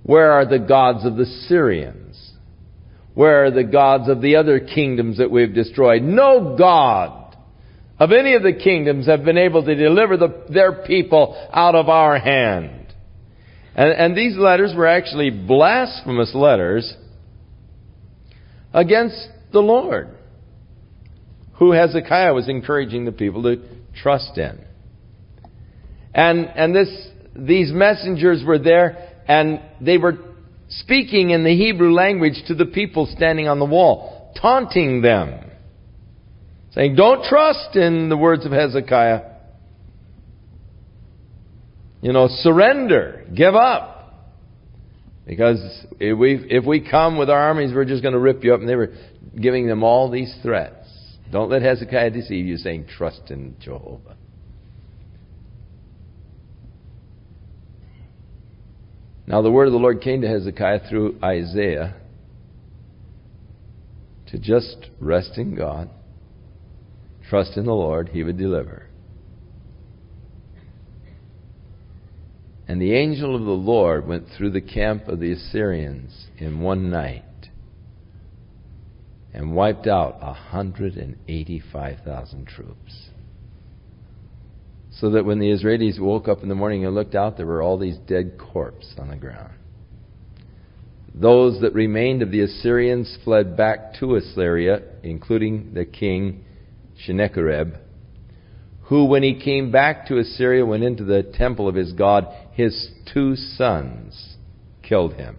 Where are the gods of the Syrians? Where are the gods of the other kingdoms that we've destroyed? No God of any of the kingdoms have been able to deliver the, their people out of our hand. And, and these letters were actually blasphemous letters against the Lord, who Hezekiah was encouraging the people to trust in. And, and this, these messengers were there, and they were speaking in the Hebrew language to the people standing on the wall, taunting them, saying, don't trust in the words of Hezekiah. You know, surrender, give up. Because if we, if we come with our armies, we're just going to rip you up. And they were giving them all these threats. Don't let Hezekiah deceive you, saying, trust in Jehovah. Now the word of the Lord came to Hezekiah through Isaiah to just rest in God, trust in the Lord, He would deliver. And the angel of the Lord went through the camp of the Assyrians in one night and wiped out one hundred eighty-five thousand troops. So that when the Israelis woke up in the morning and looked out, there were all these dead corpses on the ground. Those that remained of the Assyrians fled back to Assyria, including the king Sennacherib, who, when he came back to Assyria, went into the temple of his god. His two sons killed him.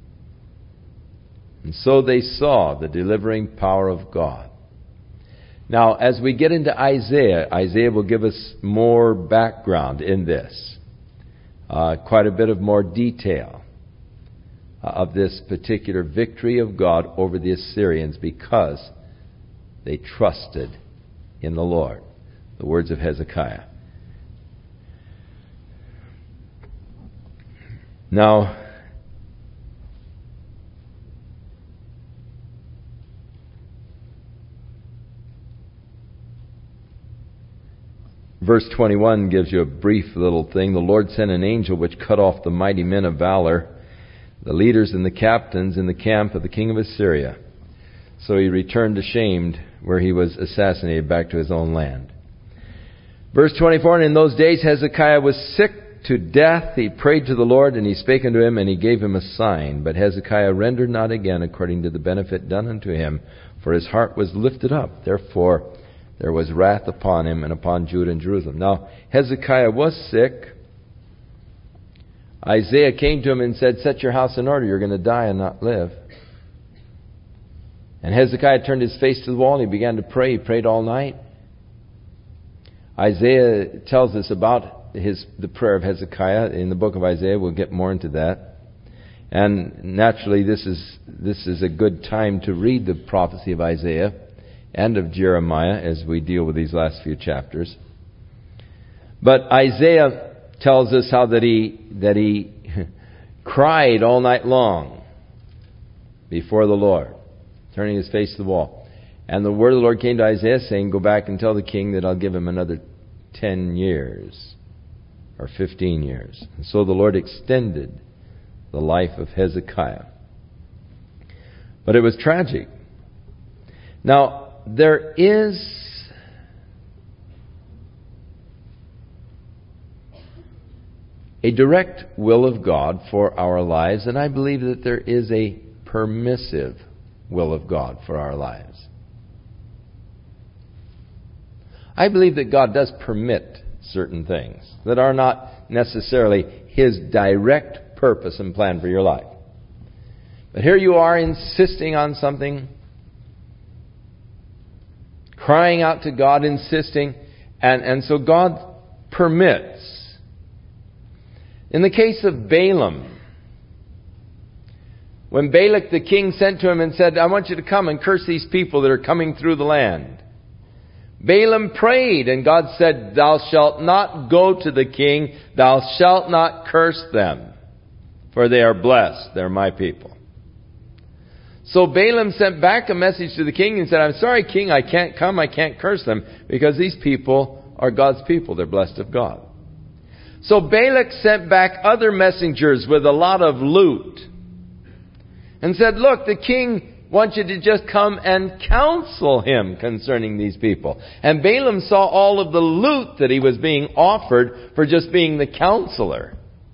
And so they saw the delivering power of God. Now, as we get into Isaiah, Isaiah will give us more background in this. Uh, quite a bit of more detail uh, of this particular victory of God over the Assyrians because they trusted in the Lord. The words of Hezekiah. Now, verse twenty-one gives you a brief little thing. The Lord sent an angel which cut off the mighty men of valor, the leaders and the captains in the camp of the king of Assyria. So he returned ashamed where he was assassinated back to his own land. Verse twenty-four, and in those days Hezekiah was sick to death. He prayed to the Lord, and he spake unto him, and he gave him a sign. But Hezekiah rendered not again according to the benefit done unto him, for his heart was lifted up. Therefore there was wrath upon him and upon Judah and Jerusalem. Now Hezekiah was sick. Isaiah came to him and said, set your house in order. You're going to die and not live. And Hezekiah turned his face to the wall, and he began to pray. He prayed all night. Isaiah tells us about his the prayer of Hezekiah in the book of Isaiah. We'll get more into that. And naturally, this is this is a good time to read the prophecy of Isaiah and of Jeremiah as we deal with these last few chapters. But Isaiah tells us how that he that he cried all night long before the Lord, turning his face to the wall. And the word of the Lord came to Isaiah saying, go back and tell the king that I'll give him another ten years or fifteen years. And so the Lord extended the life of Hezekiah. But it was tragic. Now, there is a direct will of God for our lives, and I believe that there is a permissive will of God for our lives. I believe that God does permit certain things that are not necessarily His direct purpose and plan for your life. But here you are insisting on something, crying out to God, insisting, and, and so God permits. In the case of Balaam, when Balak the king sent to him and said, I want you to come and curse these people that are coming through the land, Balaam prayed, and God said, thou shalt not go to the king, thou shalt not curse them, for they are blessed, they're my people. So Balaam sent back a message to the king and said, I'm sorry, king, I can't come, I can't curse them, because these people are God's people, they're blessed of God. So Balak sent back other messengers with a lot of loot and said, look, the king wants you to just come and counsel him concerning these people. And Balaam saw all of the loot that he was being offered for just being the counselor.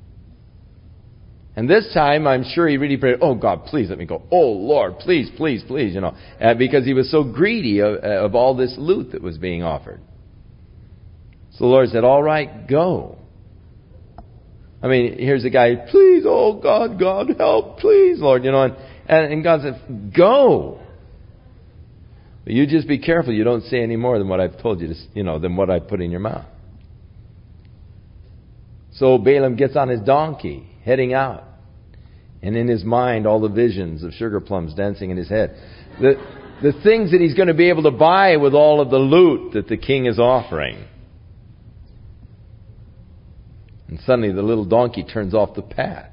And this time, I'm sure he really prayed, oh God, please let me go. Oh Lord, please, please, please, you know, uh, because he was so greedy of, of all this loot that was being offered. So the Lord said, all right, go. I mean, here's a guy, please, oh God, God, help, please, Lord, you know, and, and, and God said, go. But you just be careful you don't say any more than what I've told you to, you know, than what I put in your mouth. So Balaam gets on his donkey, heading out. And in his mind, all the visions of sugar plums dancing in his head. The, the things that he's going to be able to buy with all of the loot that the king is offering. And suddenly the little donkey turns off the path.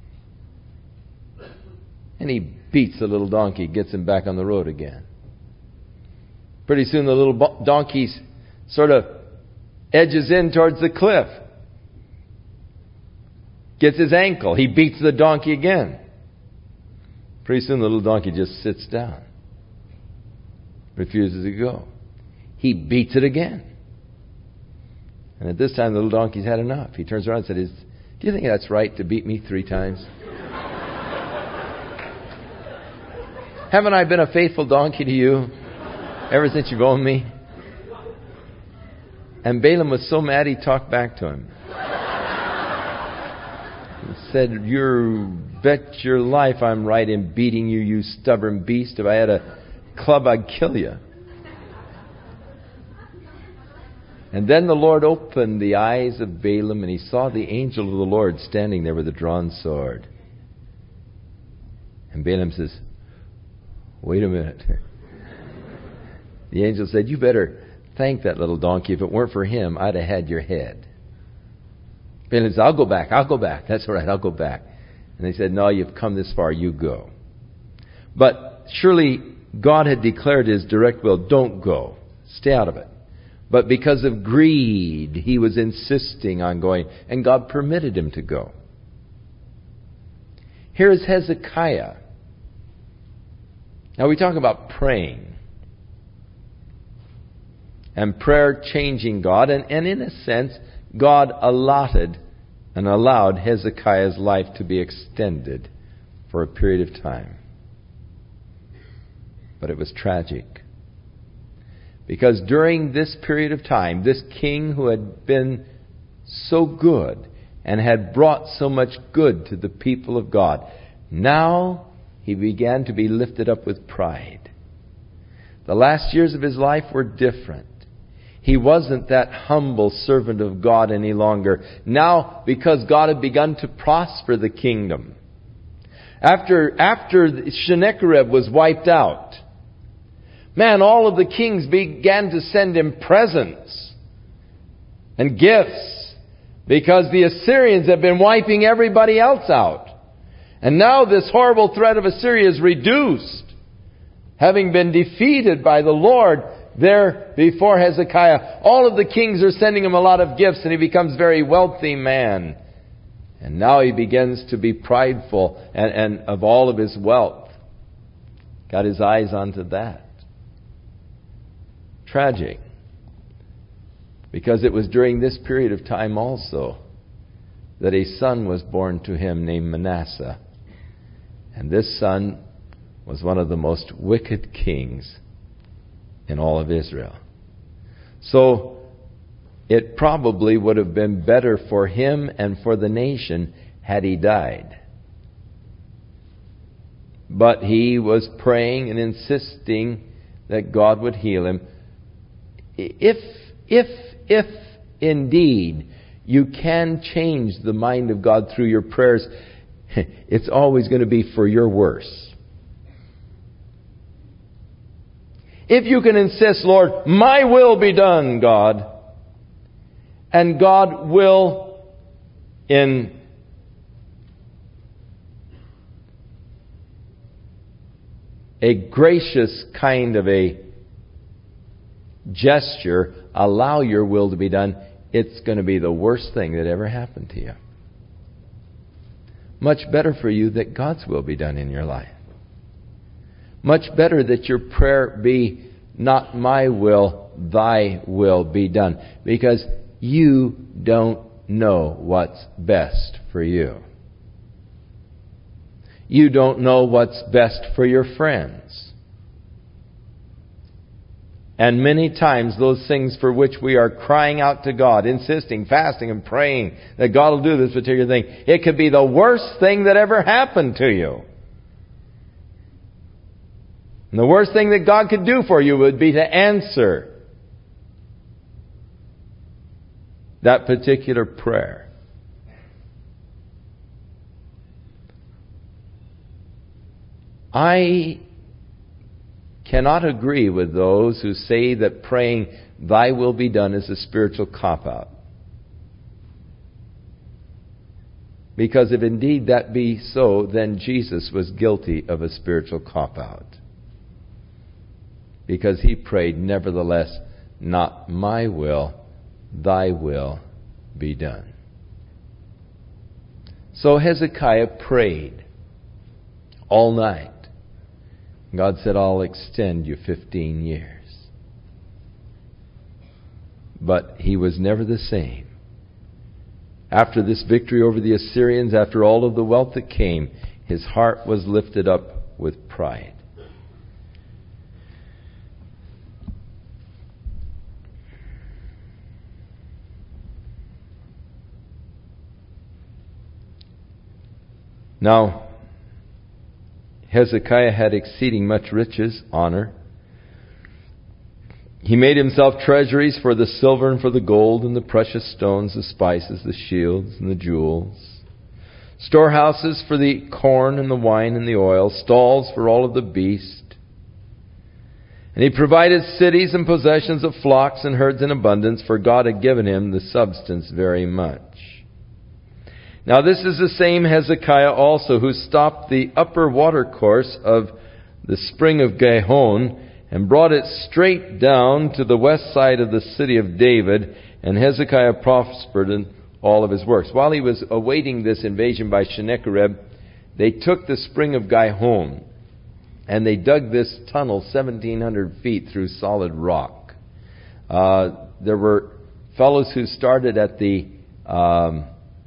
And he beats the little donkey, gets him back on the road again. Pretty soon the little bo- donkey sort of edges in towards the cliff. Gets his ankle. He beats the donkey again. Pretty soon the little donkey just sits down. Refuses to go. He beats it again. And at this time the little donkey's had enough. He turns around and says, do you think that's right to beat me three times? Haven't I been a faithful donkey to you ever since you've owned me? And Balaam was so mad he talked back to him. He said, you bet your life I'm right in beating you, you stubborn beast. If I had a club, I'd kill you. And then the Lord opened the eyes of Balaam, and he saw the angel of the Lord standing there with a drawn sword. And Balaam says, wait a minute. The angel said, you better thank that little donkey. If it weren't for him, I'd have had your head. Balaam said, I'll go back, I'll go back. That's all right, I'll go back. And they said, no, you've come this far, you go. But surely God had declared his direct will, don't go. Stay out of it. But because of greed, he was insisting on going, and God permitted him to go. Here is Hezekiah. Now we talk about praying. And prayer changing God. And, and in a sense, God allotted and allowed Hezekiah's life to be extended for a period of time. But it was tragic. Because during this period of time, this king who had been so good and had brought so much good to the people of God, now he began to be lifted up with pride. The last years of his life were different. He wasn't that humble servant of God any longer. Now, because God had begun to prosper the kingdom. After, after Sennacherib was wiped out, man, all of the kings began to send him presents and gifts because the Assyrians have been wiping everybody else out. And now this horrible threat of Assyria is reduced, having been defeated by the Lord there before Hezekiah. All of the kings are sending him a lot of gifts, and he becomes a very wealthy man. And now he begins to be prideful and, and of all of his wealth. Got his eyes onto that. Tragic. Because it was during this period of time also that a son was born to him named Manasseh. And this son was one of the most wicked kings in all of Israel. So it probably would have been better for him and for the nation had he died. But he was praying and insisting that God would heal him. If, if, if indeed you can change the mind of God through your prayers, it's always going to be for your worse. If you can insist, Lord, my will be done, God, and God will, in a gracious kind of a gesture, allow your will to be done, it's going to be the worst thing that ever happened to you. Much better for you that God's will be done in your life. Much better that your prayer be, not my will, thy will be done. Because you don't know what's best for you. You don't know what's best for your friends. And many times those things for which we are crying out to God, insisting, fasting and praying that God will do this particular thing, it could be the worst thing that ever happened to you. And the worst thing that God could do for you would be to answer that particular prayer. I cannot agree with those who say that praying, thy will be done, is a spiritual cop-out. Because if indeed that be so, then Jesus was guilty of a spiritual cop-out. Because he prayed, nevertheless, not my will, thy will be done. So Hezekiah prayed all night. God said, I'll extend you fifteen years. But he was never the same. After this victory over the Assyrians, after all of the wealth that came, his heart was lifted up with pride. Now, Hezekiah had exceeding much riches, honor. He made himself treasuries for the silver and for the gold and the precious stones, the spices, the shields and the jewels. Storehouses for the corn and the wine and the oil. Stalls for all of the beasts. And he provided cities and possessions of flocks and herds in abundance, for God had given him the substance very much. Now this is the same Hezekiah also who stopped the upper watercourse of the spring of Gihon and brought it straight down to the west side of the city of David, and Hezekiah prospered in all of his works. While he was awaiting this invasion by Sennacherib, they took the spring of Gihon and they dug this tunnel seventeen hundred feet through solid rock. Uh, there were fellows who started at the um,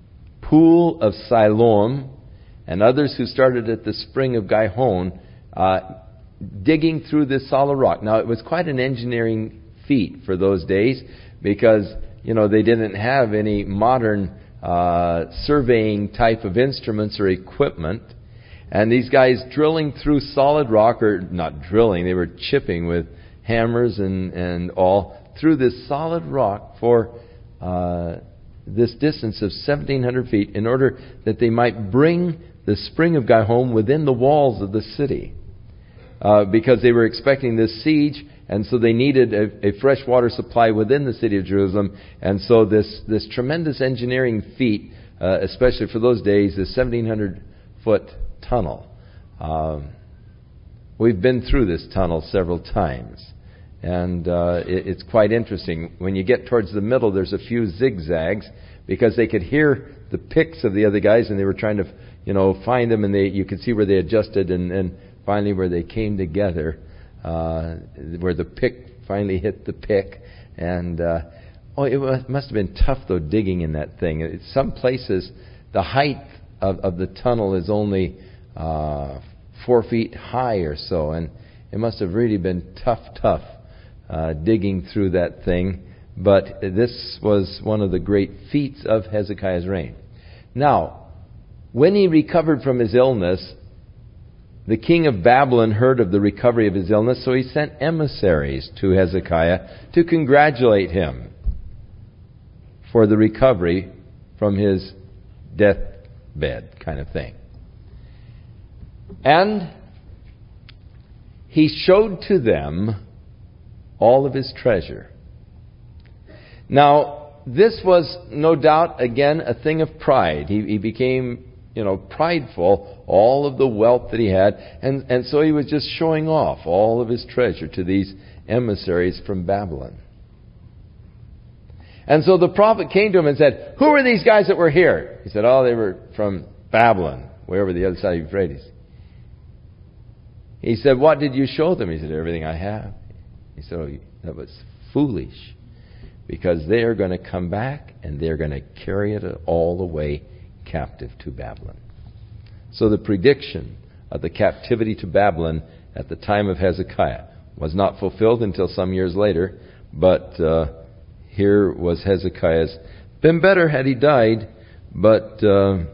pool of Siloam, and others who started at the spring of Gihon, uh, digging through this solid rock. Now, it was quite an engineering feat for those days, because, you know, they didn't have any modern uh, surveying type of instruments or equipment. And these guys drilling through solid rock, or not drilling, they were chipping with hammers and, and all through this solid rock for uh, this distance of seventeen hundred feet, in order that they might bring the spring of Gihon within the walls of the city. Uh, because they were expecting this siege, and so they needed a, a fresh water supply within the city of Jerusalem. And so this, this tremendous engineering feat, uh, especially for those days, this seventeen hundred foot tunnel. Um, we've been through this tunnel several times. And uh, it, it's quite interesting. When you get towards the middle, there's a few zigzags, because they could hear the picks of the other guys, and they were trying to, you know, find them, and they you could see where they adjusted, and, and finally where they came together, uh, where the pick finally hit the pick. And uh, oh, it must have been tough though, digging in that thing. It's some places the height of, of the tunnel is only uh, four feet high or so, and it must have really been tough, tough. Uh, digging through that thing. But this was one of the great feats of Hezekiah's reign. Now, when he recovered from his illness, the king of Babylon heard of the recovery of his illness, so he sent emissaries to Hezekiah to congratulate him for the recovery from his deathbed kind of thing. And he showed to them all of his treasure. Now, this was no doubt, again, a thing of pride. He, he became, you know, prideful, all of the wealth that he had, and, and so he was just showing off all of his treasure to these emissaries from Babylon. And so the prophet came to him and said, who are these guys that were here? He said, oh, they were from Babylon, way over the other side of Euphrates. He said, what did you show them? He said, everything I have. He said, oh, that was foolish, because they are going to come back and they're going to carry it all the way captive to Babylon. So the prediction of the captivity to Babylon at the time of Hezekiah was not fulfilled until some years later, but uh, here was Hezekiah's. Been better had he died, but uh,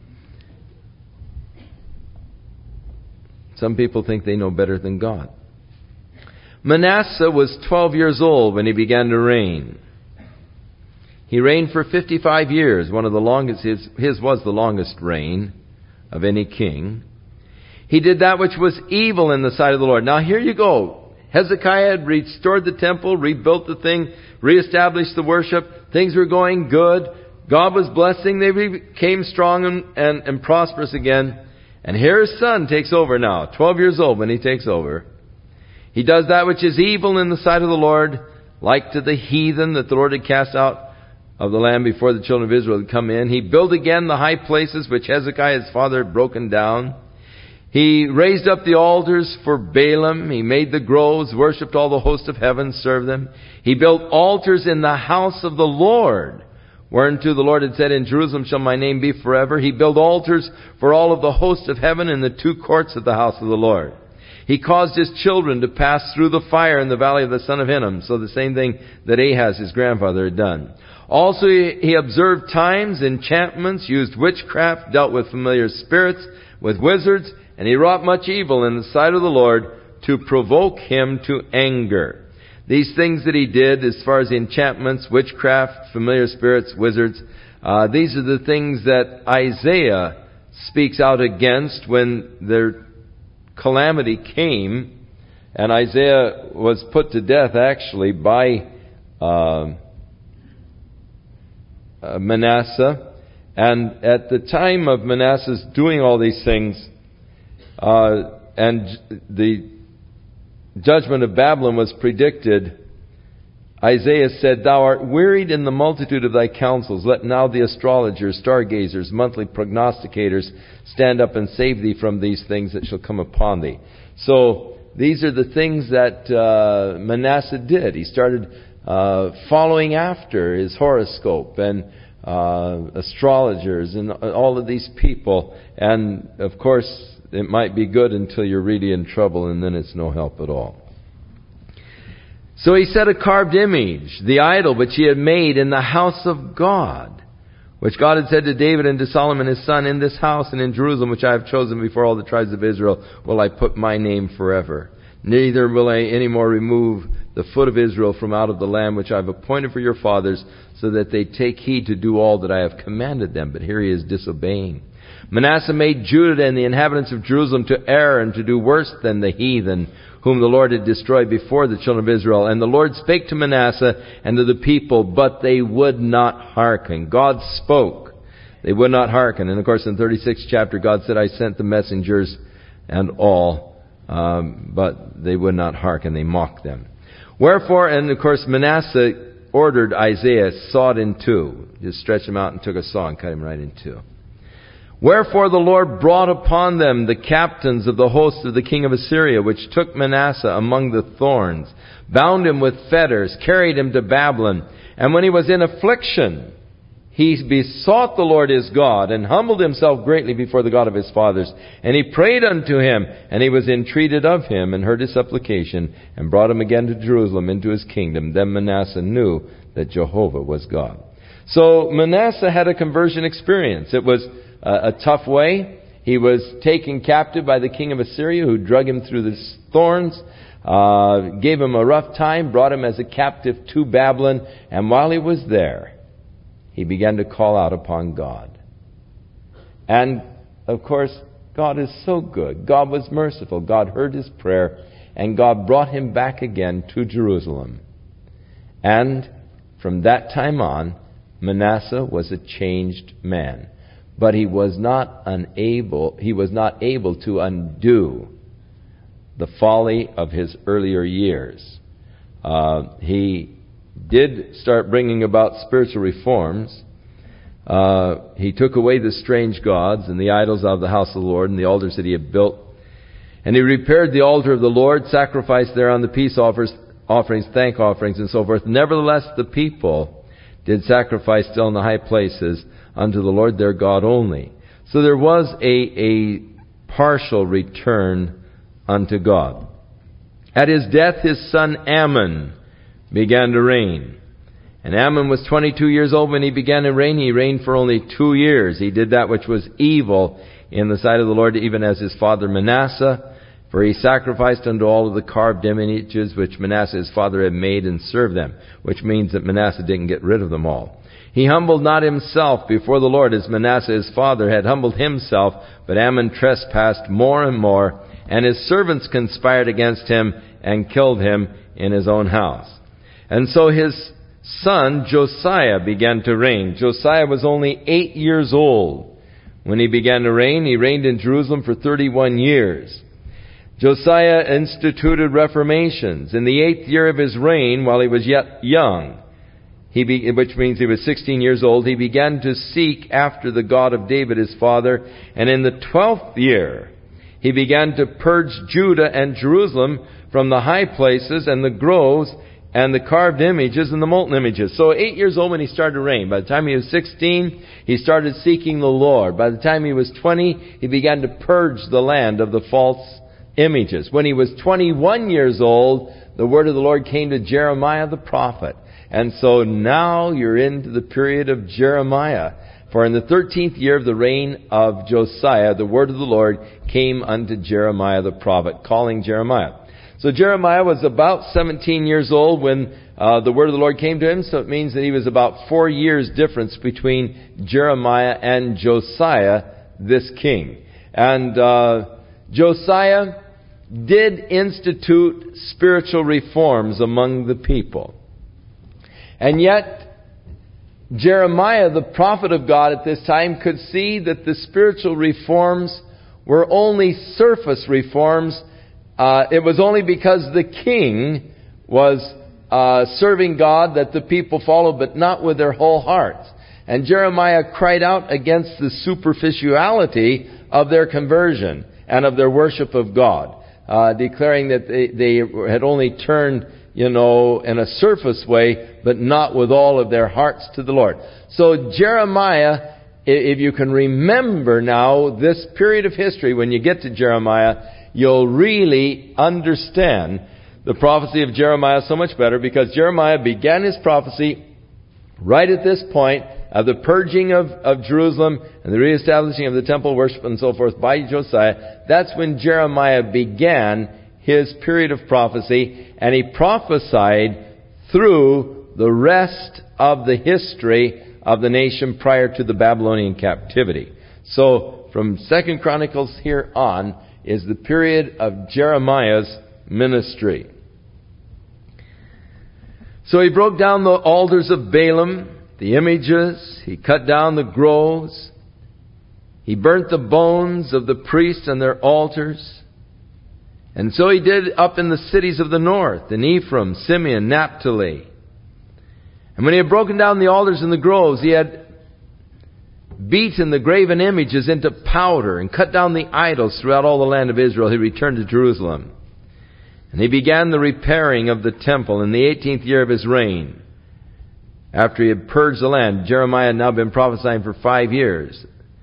some people think they know better than God. Manasseh was twelve years old when he began to reign. He reigned for fifty-five years, one of the longest, his, his was the longest reign of any king. He did that which was evil in the sight of the Lord. Now here you go. Hezekiah had restored the temple, rebuilt the thing, reestablished the worship. Things were going good. God was blessing. They became strong and, and, and prosperous again. And here his son takes over now, twelve years old when he takes over. He does that which is evil in the sight of the Lord, like to the heathen that the Lord had cast out of the land before the children of Israel had come in. He built again the high places which Hezekiah his father had broken down. He raised up the altars for Baalim. He made the groves, worshipped all the host of heaven, served them. He built altars in the house of the Lord, whereunto the Lord had said, in Jerusalem shall my name be forever. He built altars for all of the host of heaven in the two courts of the house of the Lord. He caused his children to pass through the fire in the valley of the son of Hinnom. So the same thing that Ahaz, his grandfather, had done. Also he, he observed times, enchantments, used witchcraft, dealt with familiar spirits, with wizards, and he wrought much evil in the sight of the Lord to provoke him to anger. These things that he did, as far as enchantments, witchcraft, familiar spirits, wizards, uh, these are the things that Isaiah speaks out against when their calamity came. And Isaiah was put to death actually by uh, uh, Manasseh. And at the time of Manasseh's doing all these things, uh, and the judgment of Babylon was predicted, Isaiah said, thou art wearied in the multitude of thy counsels. Let now the astrologers, stargazers, monthly prognosticators stand up and save thee from these things that shall come upon thee. So these are the things that uh, Manasseh did. He started uh, following after his horoscope and uh, astrologers and all of these people. And of course, it might be good until you're really in trouble, and then it's no help at all. So he set a carved image, the idol which he had made in the house of God, which God had said to David and to Solomon his son, in this house and in Jerusalem, which I have chosen before all the tribes of Israel, will I put my name forever. Neither will I any more remove the foot of Israel from out of the land which I have appointed for your fathers, so that they take heed to do all that I have commanded them. But here he is disobeying. Manasseh made Judah and the inhabitants of Jerusalem to err and to do worse than the heathen, whom the Lord had destroyed before the children of Israel. And the Lord spake to Manasseh and to the people, but they would not hearken. God spoke. They would not hearken. And of course in the thirty-sixth chapter, God said, I sent the messengers and all, um, but they would not hearken. They mocked them. Wherefore, and of course Manasseh ordered Isaiah sawed in two. Just stretched him out and took a saw and cut him right in two. Wherefore the Lord brought upon them the captains of the host of the king of Assyria, which took Manasseh among the thorns, bound him with fetters, carried him to Babylon. And when he was in affliction, he besought the Lord his God, and humbled himself greatly before the God of his fathers. And he prayed unto him, and he was entreated of him, and heard his supplication, and brought him again to Jerusalem into his kingdom. Then Manasseh knew that Jehovah was God. So Manasseh had a conversion experience. It was a tough way. He was taken captive by the king of Assyria, who drug him through the thorns, uh, gave him a rough time, brought him as a captive to Babylon, and while he was there, he began to call out upon God. And, of course, God is so good. God was merciful. God heard his prayer, and God brought him back again to Jerusalem. And from that time on, Manasseh was a changed man. But he was not unable, he was not able to undo the folly of his earlier years. Uh, he did start bringing about spiritual reforms. Uh, he took away the strange gods and the idols out of the house of the Lord and the altars that he had built. And he repaired the altar of the Lord, sacrificed thereon the peace offers, offerings, thank offerings, and so forth. Nevertheless, the people did sacrifice still in the high places unto the Lord their God only. So there was a, a partial return unto God. At his death, his son Ammon began to reign. And Ammon was twenty-two years old when he began to reign. He reigned for only two years. He did that which was evil in the sight of the Lord, even as his father Manasseh. For he sacrificed unto all of the carved images which Manasseh his father had made and served them. Which means that Manasseh didn't get rid of them all. He humbled not himself before the Lord as Manasseh his father had humbled himself. But Ammon trespassed more and more. And his servants conspired against him and killed him in his own house. And so his son Josiah began to reign. Josiah was only eight years old when he began to reign. He reigned in Jerusalem for thirty-one years. Josiah instituted reformations. In the eighth year of his reign, while he was yet young, he be, which means he was sixteen years old, he began to seek after the God of David his father. And in the twelfth year, he began to purge Judah and Jerusalem from the high places and the groves and the carved images and the molten images. So eight years old when he started to reign. By the time he was sixteen, he started seeking the Lord. By the time he was twenty, he began to purge the land of the false images. When he was twenty-one years old, the word of the Lord came to Jeremiah the prophet. And so now you're into the period of Jeremiah. For in the thirteenth year of the reign of Josiah, the word of the Lord came unto Jeremiah the prophet, calling Jeremiah. So Jeremiah was about seventeen years old when uh, the word of the Lord came to him. So it means that he was about four years difference between Jeremiah and Josiah, this king. And uh, Josiah did institute spiritual reforms among the people. And yet, Jeremiah, the prophet of God at this time, could see that the spiritual reforms were only surface reforms. Uh, it was only because the king was uh, serving God that the people followed, but not with their whole hearts. And Jeremiah cried out against the superficiality of their conversion and of their worship of God, uh, declaring that they, they had only turned, you know, in a surface way, but not with all of their hearts to the Lord. So Jeremiah, if you can remember now this period of history, when you get to Jeremiah, you'll really understand the prophecy of Jeremiah so much better, because Jeremiah began his prophecy right at this point of the purging of, of Jerusalem and the reestablishing of the temple worship and so forth by Josiah. That's when Jeremiah began his period of prophecy, and he prophesied through the rest of the history of the nation prior to the Babylonian captivity. So from Second Chronicles here on is the period of Jeremiah's ministry. So he broke down the altars of Balaam, the images. He cut down the groves. He burnt the bones of the priests and their altars. And so he did up in the cities of the north, in Ephraim, Simeon, Naphtali. And when he had broken down the altars and the groves, he had beaten the graven images into powder and cut down the idols throughout all the land of Israel. He returned to Jerusalem. And he began the repairing of the temple in the eighteenth year of his reign. After he had purged the land, Jeremiah had now been prophesying for five years.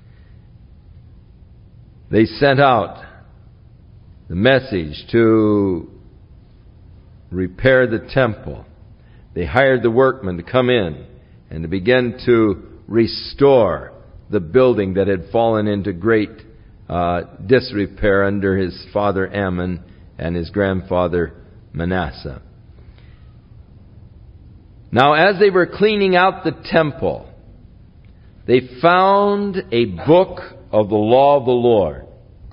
They sent out the message to repair the temple. They hired the workmen to come in and to begin to restore the building that had fallen into great uh, disrepair under his father Ammon and his grandfather Manasseh. Now, as they were cleaning out the temple, they found a book of the law of the Lord,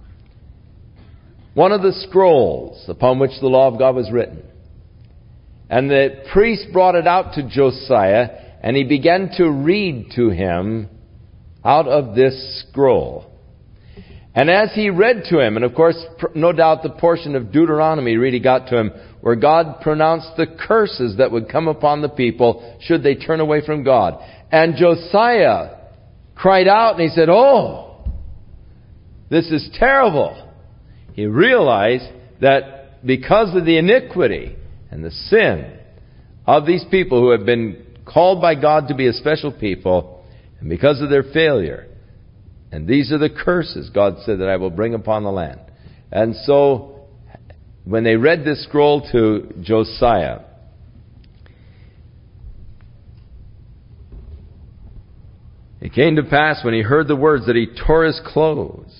one of the scrolls upon which the law of God was written. And the priest brought it out to Josiah, and he began to read to him out of this scroll. And as he read to him, and of course, no doubt the portion of Deuteronomy really got to him, where God pronounced the curses that would come upon the people should they turn away from God. And Josiah cried out and he said, "Oh, this is terrible." He realized that because of the iniquity and the sin of these people who have been called by God to be a special people, and because of their failure, and these are the curses, God said, that I will bring upon the land. And so, when they read this scroll to Josiah, it came to pass when he heard the words that he tore his clothes.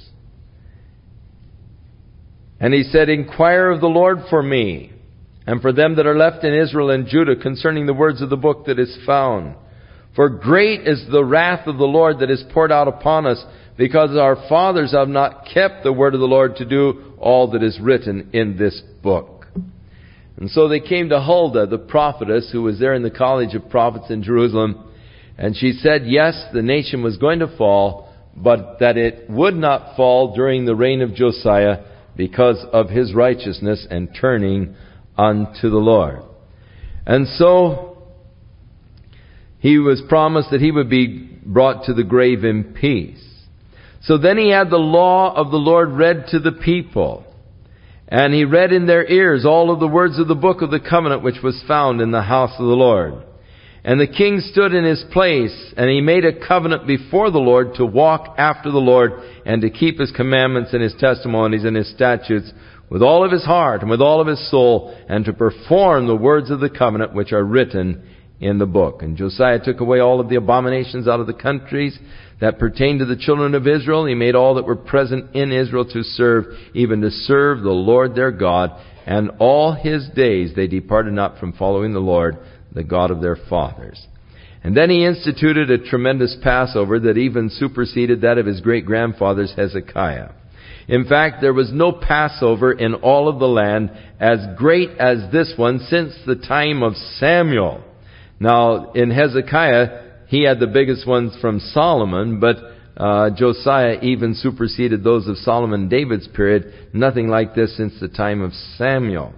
And he said, "Inquire of the Lord for me, and for them that are left in Israel and Judah, concerning the words of the book that is found. For great is the wrath of the Lord that is poured out upon us, because our fathers have not kept the word of the Lord to do all that is written in this book." And so they came to Huldah, the prophetess, who was there in the college of prophets in Jerusalem. And she said, yes, the nation was going to fall, but that it would not fall during the reign of Josiah because of his righteousness and turning unto the Lord. And so he was promised that he would be brought to the grave in peace. So then he had the law of the Lord read to the people. And he read in their ears all of the words of the book of the covenant which was found in the house of the Lord. And the king stood in his place, and he made a covenant before the Lord to walk after the Lord and to keep his commandments and his testimonies and his statutes with all of his heart and with all of his soul, and to perform the words of the covenant which are written in the book. And Josiah took away all of the abominations out of the countries that pertained to the children of Israel. He made all that were present in Israel to serve, even to serve the Lord their God. And all his days they departed not from following the Lord, the God of their fathers. And then he instituted a tremendous Passover that even superseded that of his great-grandfather's Hezekiah. In fact, there was no Passover in all of the land as great as this one since the time of Samuel. Now, in Hezekiah, he had the biggest ones from Solomon, but uh, Josiah even superseded those of Solomon and David's period. Nothing like this since the time of Samuel.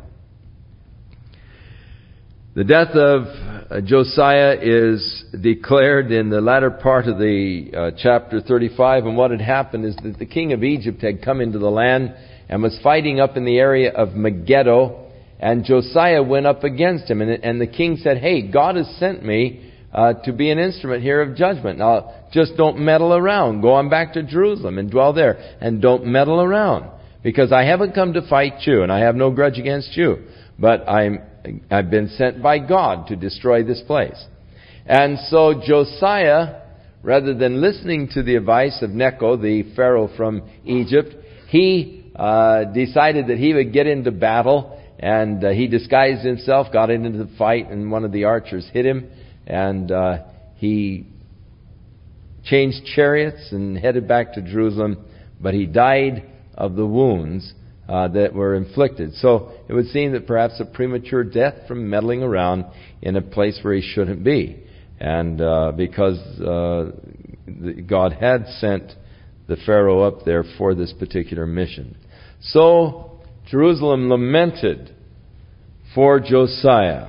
The death of uh, Josiah is declared in the latter part of the uh, chapter thirty-five, and what had happened is that the king of Egypt had come into the land and was fighting up in the area of Megiddo, and Josiah went up against him, and, and the king said, "Hey, God has sent me Uh, to be an instrument here of judgment. Now, just don't meddle around. Go on back to Jerusalem and dwell there. And don't meddle around. Because I haven't come to fight you, and I have no grudge against you. But I'm, I've been sent by God to destroy this place." And so Josiah, rather than listening to the advice of Necho, the Pharaoh from Egypt, he uh, decided that he would get into battle. And uh, he disguised himself, got into the fight, and one of the archers hit him. And uh, he changed chariots and headed back to Jerusalem, but he died of the wounds uh, that were inflicted. So it would seem that perhaps a premature death from meddling around in a place where he shouldn't be. And uh, because uh, God had sent the Pharaoh up there for this particular mission. So Jerusalem lamented for Josiah.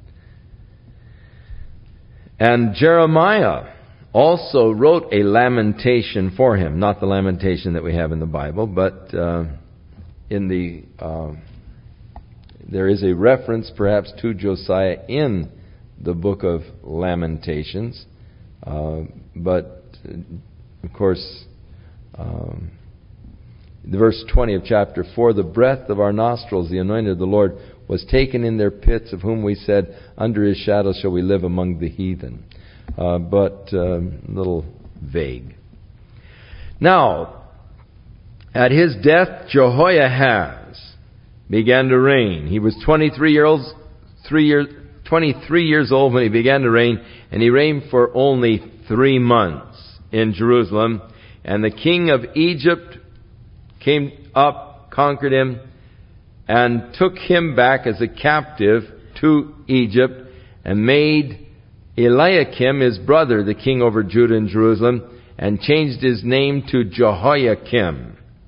And Jeremiah also wrote a lamentation for him. Not the lamentation that we have in the Bible, but uh, in the uh, there is a reference perhaps to Josiah in the book of Lamentations. Uh, but, of course, um, the verse twenty of chapter four, "The breath of our nostrils, the anointed of the Lord, was taken in their pits, of whom we said, under his shadow shall we live among the heathen." Uh, but a uh, little vague. Now, at his death, Jehoiahaz began to reign. He was twenty-three years, three years, twenty-three years old when he began to reign, and he reigned for only three months in Jerusalem. And the king of Egypt came up, conquered him, and took him back as a captive to Egypt, and made Eliakim his brother the king over Judah and Jerusalem, and changed his name to Jehoiakim.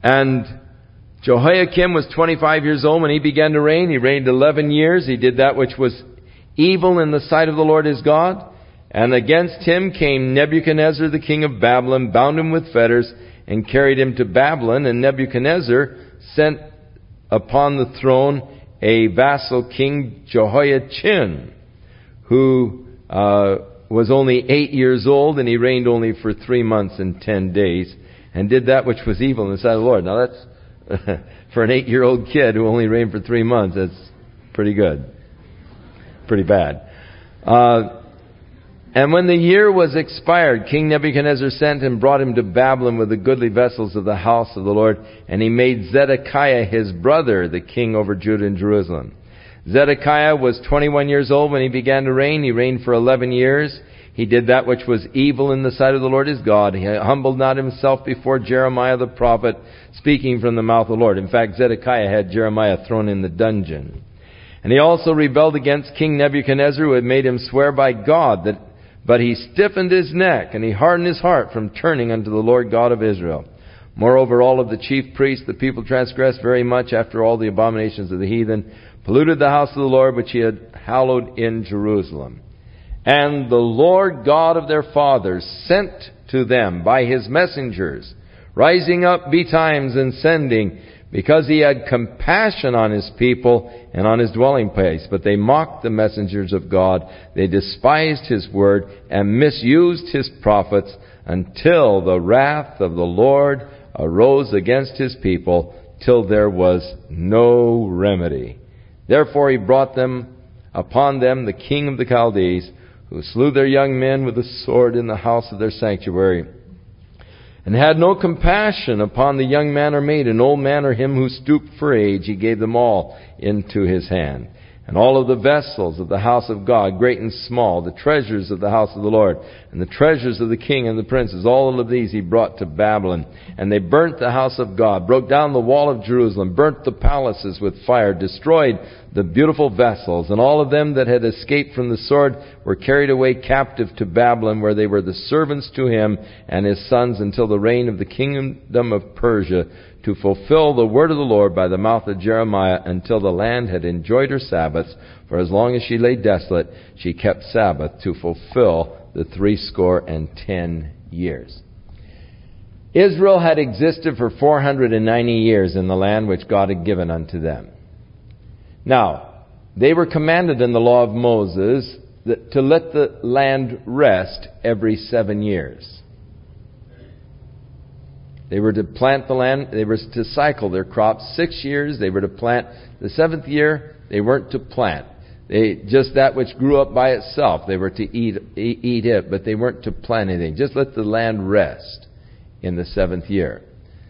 And Jehoiakim was twenty-five years old when he began to reign. He reigned eleven years. He did that which was evil in the sight of the Lord his God. And against him came Nebuchadnezzar the king of Babylon, bound him with fetters, and carried him to Babylon. And Nebuchadnezzar sent upon the throne a vassal king, Jehoiachin, who uh, was only eight years old, and he reigned only for three months and ten days, and did that which was evil in the sight of the Lord. Now that's, for an eight-year-old kid who only reigned for three months, that's pretty good. Pretty bad. Uh, And when the year was expired, King Nebuchadnezzar sent and brought him to Babylon with the goodly vessels of the house of the Lord. And he made Zedekiah his brother the king over Judah and Jerusalem. Zedekiah was twenty-one years old when he began to reign. He reigned for eleven years. He did that which was evil in the sight of the Lord his God. He humbled not himself before Jeremiah the prophet, speaking from the mouth of the Lord. In fact, Zedekiah had Jeremiah thrown in the dungeon. And he also rebelled against King Nebuchadnezzar, who had made him swear by God that But he stiffened his neck, and he hardened his heart from turning unto the Lord God of Israel. Moreover, all of the chief priests, the people transgressed very much after all the abominations of the heathen, polluted the house of the Lord, which he had hallowed in Jerusalem. And the Lord God of their fathers sent to them by his messengers, rising up betimes and sending, because he had compassion on his people and on his dwelling place. But they mocked the messengers of God. They despised his word and misused his prophets, until the wrath of the Lord arose against his people, till there was no remedy. Therefore he brought them upon them the king of the Chaldees, who slew their young men with the sword in the house of their sanctuary, and had no compassion upon the young man or maid, an old man or him who stooped for age. He gave them all into his hand. And all of the vessels of the house of God, great and small, the treasures of the house of the Lord, and the treasures of the king and the princes, all of these he brought to Babylon. And they burnt the house of God, broke down the wall of Jerusalem, burnt the palaces with fire, destroyed the beautiful vessels. And all of them that had escaped from the sword were carried away captive to Babylon, where they were the servants to him and his sons until the reign of the kingdom of Persia, to fulfill the word of the Lord by the mouth of Jeremiah, until the land had enjoyed her Sabbaths. For as long as she lay desolate, she kept Sabbath, to fulfill the threescore and ten years. Israel had existed for four hundred ninety years in the land which God had given unto them. Now, they were commanded in the law of Moses that to let the land rest every seven years. They were to plant the land, they were to cycle their crops six years, they were to plant. The seventh year, they weren't to plant. They, just that which grew up by itself, they were to eat, eat it, but they weren't to plant anything. Just let the land rest in the seventh year.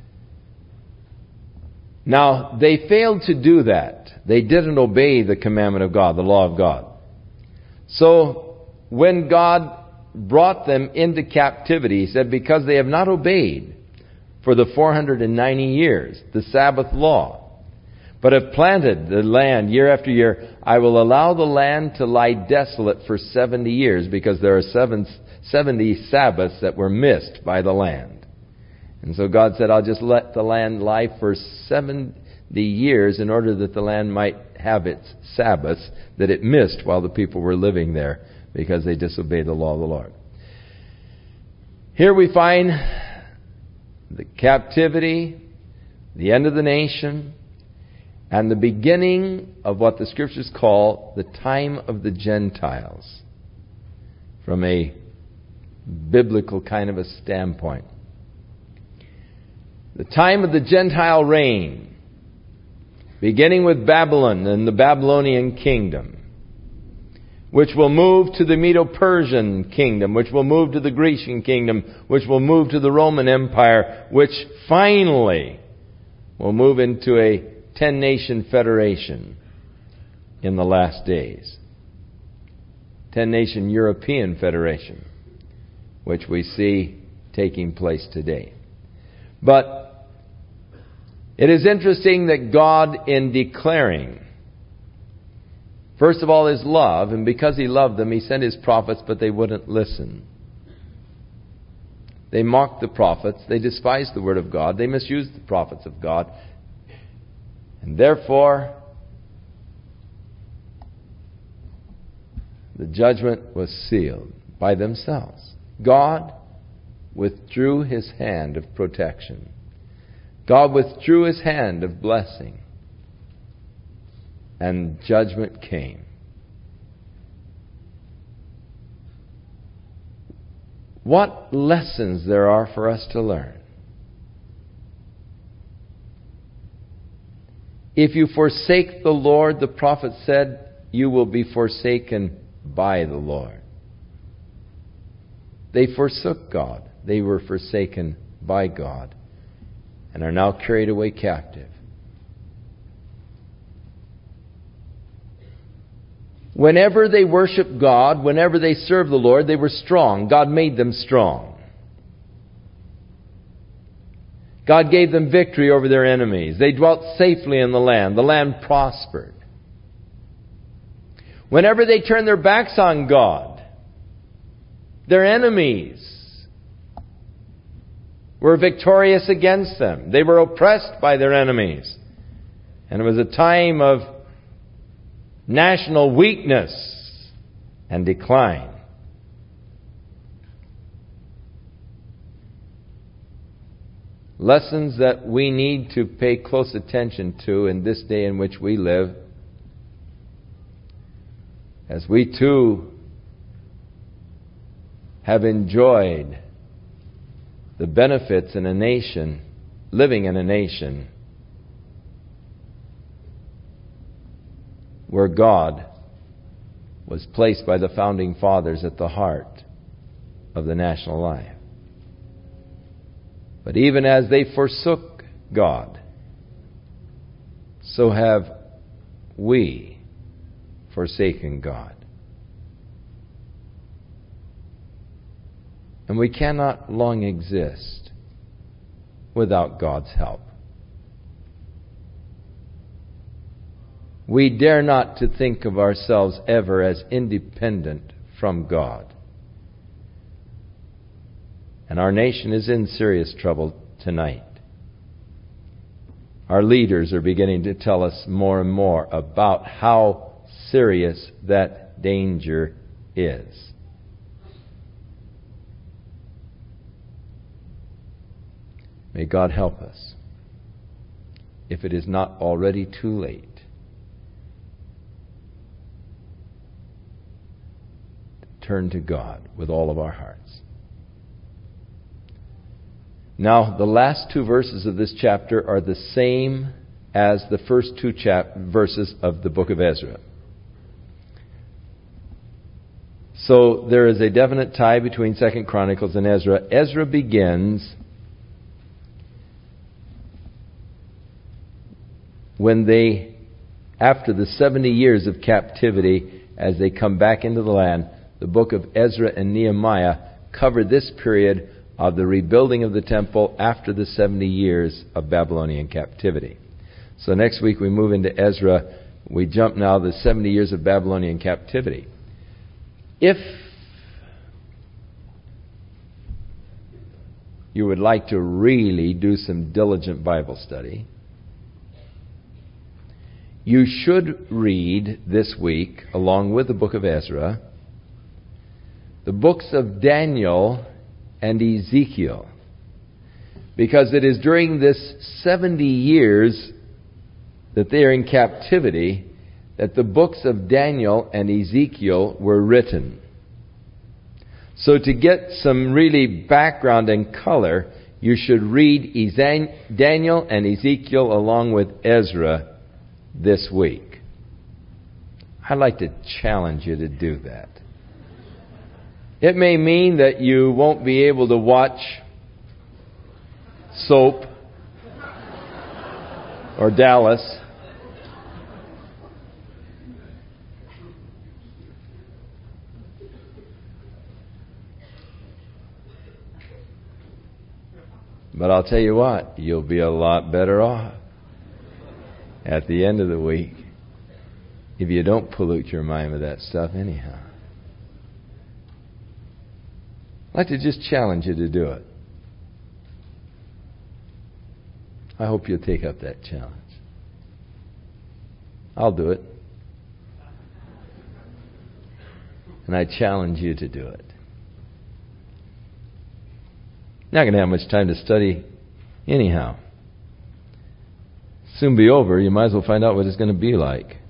Now, they failed to do that. They didn't obey the commandment of God, the law of God. So, when God brought them into captivity, He said, because they have not obeyed for the four hundred ninety years, the Sabbath law, but have planted the land year after year, I will allow the land to lie desolate for seventy years, because there are seven, seventy Sabbaths that were missed by the land. And so God said, I'll just let the land lie for seventy years in order that the land might have its Sabbaths that it missed while the people were living there, because they disobeyed the law of the Lord. Here we find the captivity, the end of the nation, and the beginning of what the Scriptures call the time of the Gentiles, from a biblical kind of a standpoint. The time of the Gentile reign, beginning with Babylon and the Babylonian kingdom, which will move to the Medo-Persian kingdom, which will move to the Grecian kingdom, which will move to the Roman Empire, which finally will move into a ten-nation federation in the last days. Ten-nation European Federation, which we see taking place today. But it is interesting that God, in declaring, first of all, His love, and because He loved them, He sent His prophets, but they wouldn't listen. They mocked the prophets. They despised the Word of God. They misused the prophets of God. And therefore, the judgment was sealed by themselves. God withdrew His hand of protection. God withdrew His hand of blessing. And judgment came. What lessons there are for us to learn. If you forsake the Lord, the prophet said, you will be forsaken by the Lord. They forsook God. They were forsaken by God and are now carried away captive. Whenever they worshiped God, whenever they served the Lord, they were strong. God made them strong. God gave them victory over their enemies. They dwelt safely in the land. The land prospered. Whenever they turned their backs on God, their enemies were victorious against them. They were oppressed by their enemies. And it was a time of national weakness and decline. Lessons that we need to pay close attention to in this day in which we live, as we too have enjoyed the benefits in a nation, living in a nation where God was placed by the founding fathers at the heart of the national life. But even as they forsook God, so have we forsaken God. And we cannot long exist without God's help. We dare not to think of ourselves ever as independent from God. And our nation is in serious trouble tonight. Our leaders are beginning to tell us more and more about how serious that danger is. May God help us, if it is not already too late, to turn to God with all of our hearts. Now, the last two verses of this chapter are the same as the first two chap- verses of the book of Ezra. So there is a definite tie between Second Chronicles and Ezra. Ezra begins when they, after the seventy years of captivity, as they come back into the land, the book of Ezra and Nehemiah cover this period of the rebuilding of the temple after the seventy years of Babylonian captivity. So next week we move into Ezra. We jump now the seventy years of Babylonian captivity. If you would like to really do some diligent Bible study, you should read this week, along with the book of Ezra, the books of Daniel and Ezekiel, because it is during this seventy years that they are in captivity that the books of Daniel and Ezekiel were written. So to get some really background and color, you should read Daniel and Ezekiel along with Ezra this week. I'd like to challenge you to do that. It may mean that you won't be able to watch Soap or Dallas. But I'll tell you what, you'll be a lot better off at the end of the week if you don't pollute your mind with that stuff anyhow. I'd like to just challenge you to do it. I hope you'll take up that challenge. I'll do it. And I challenge you to do it. Not going to have much time to study anyhow. Soon be over. You might as well find out what it's going to be like.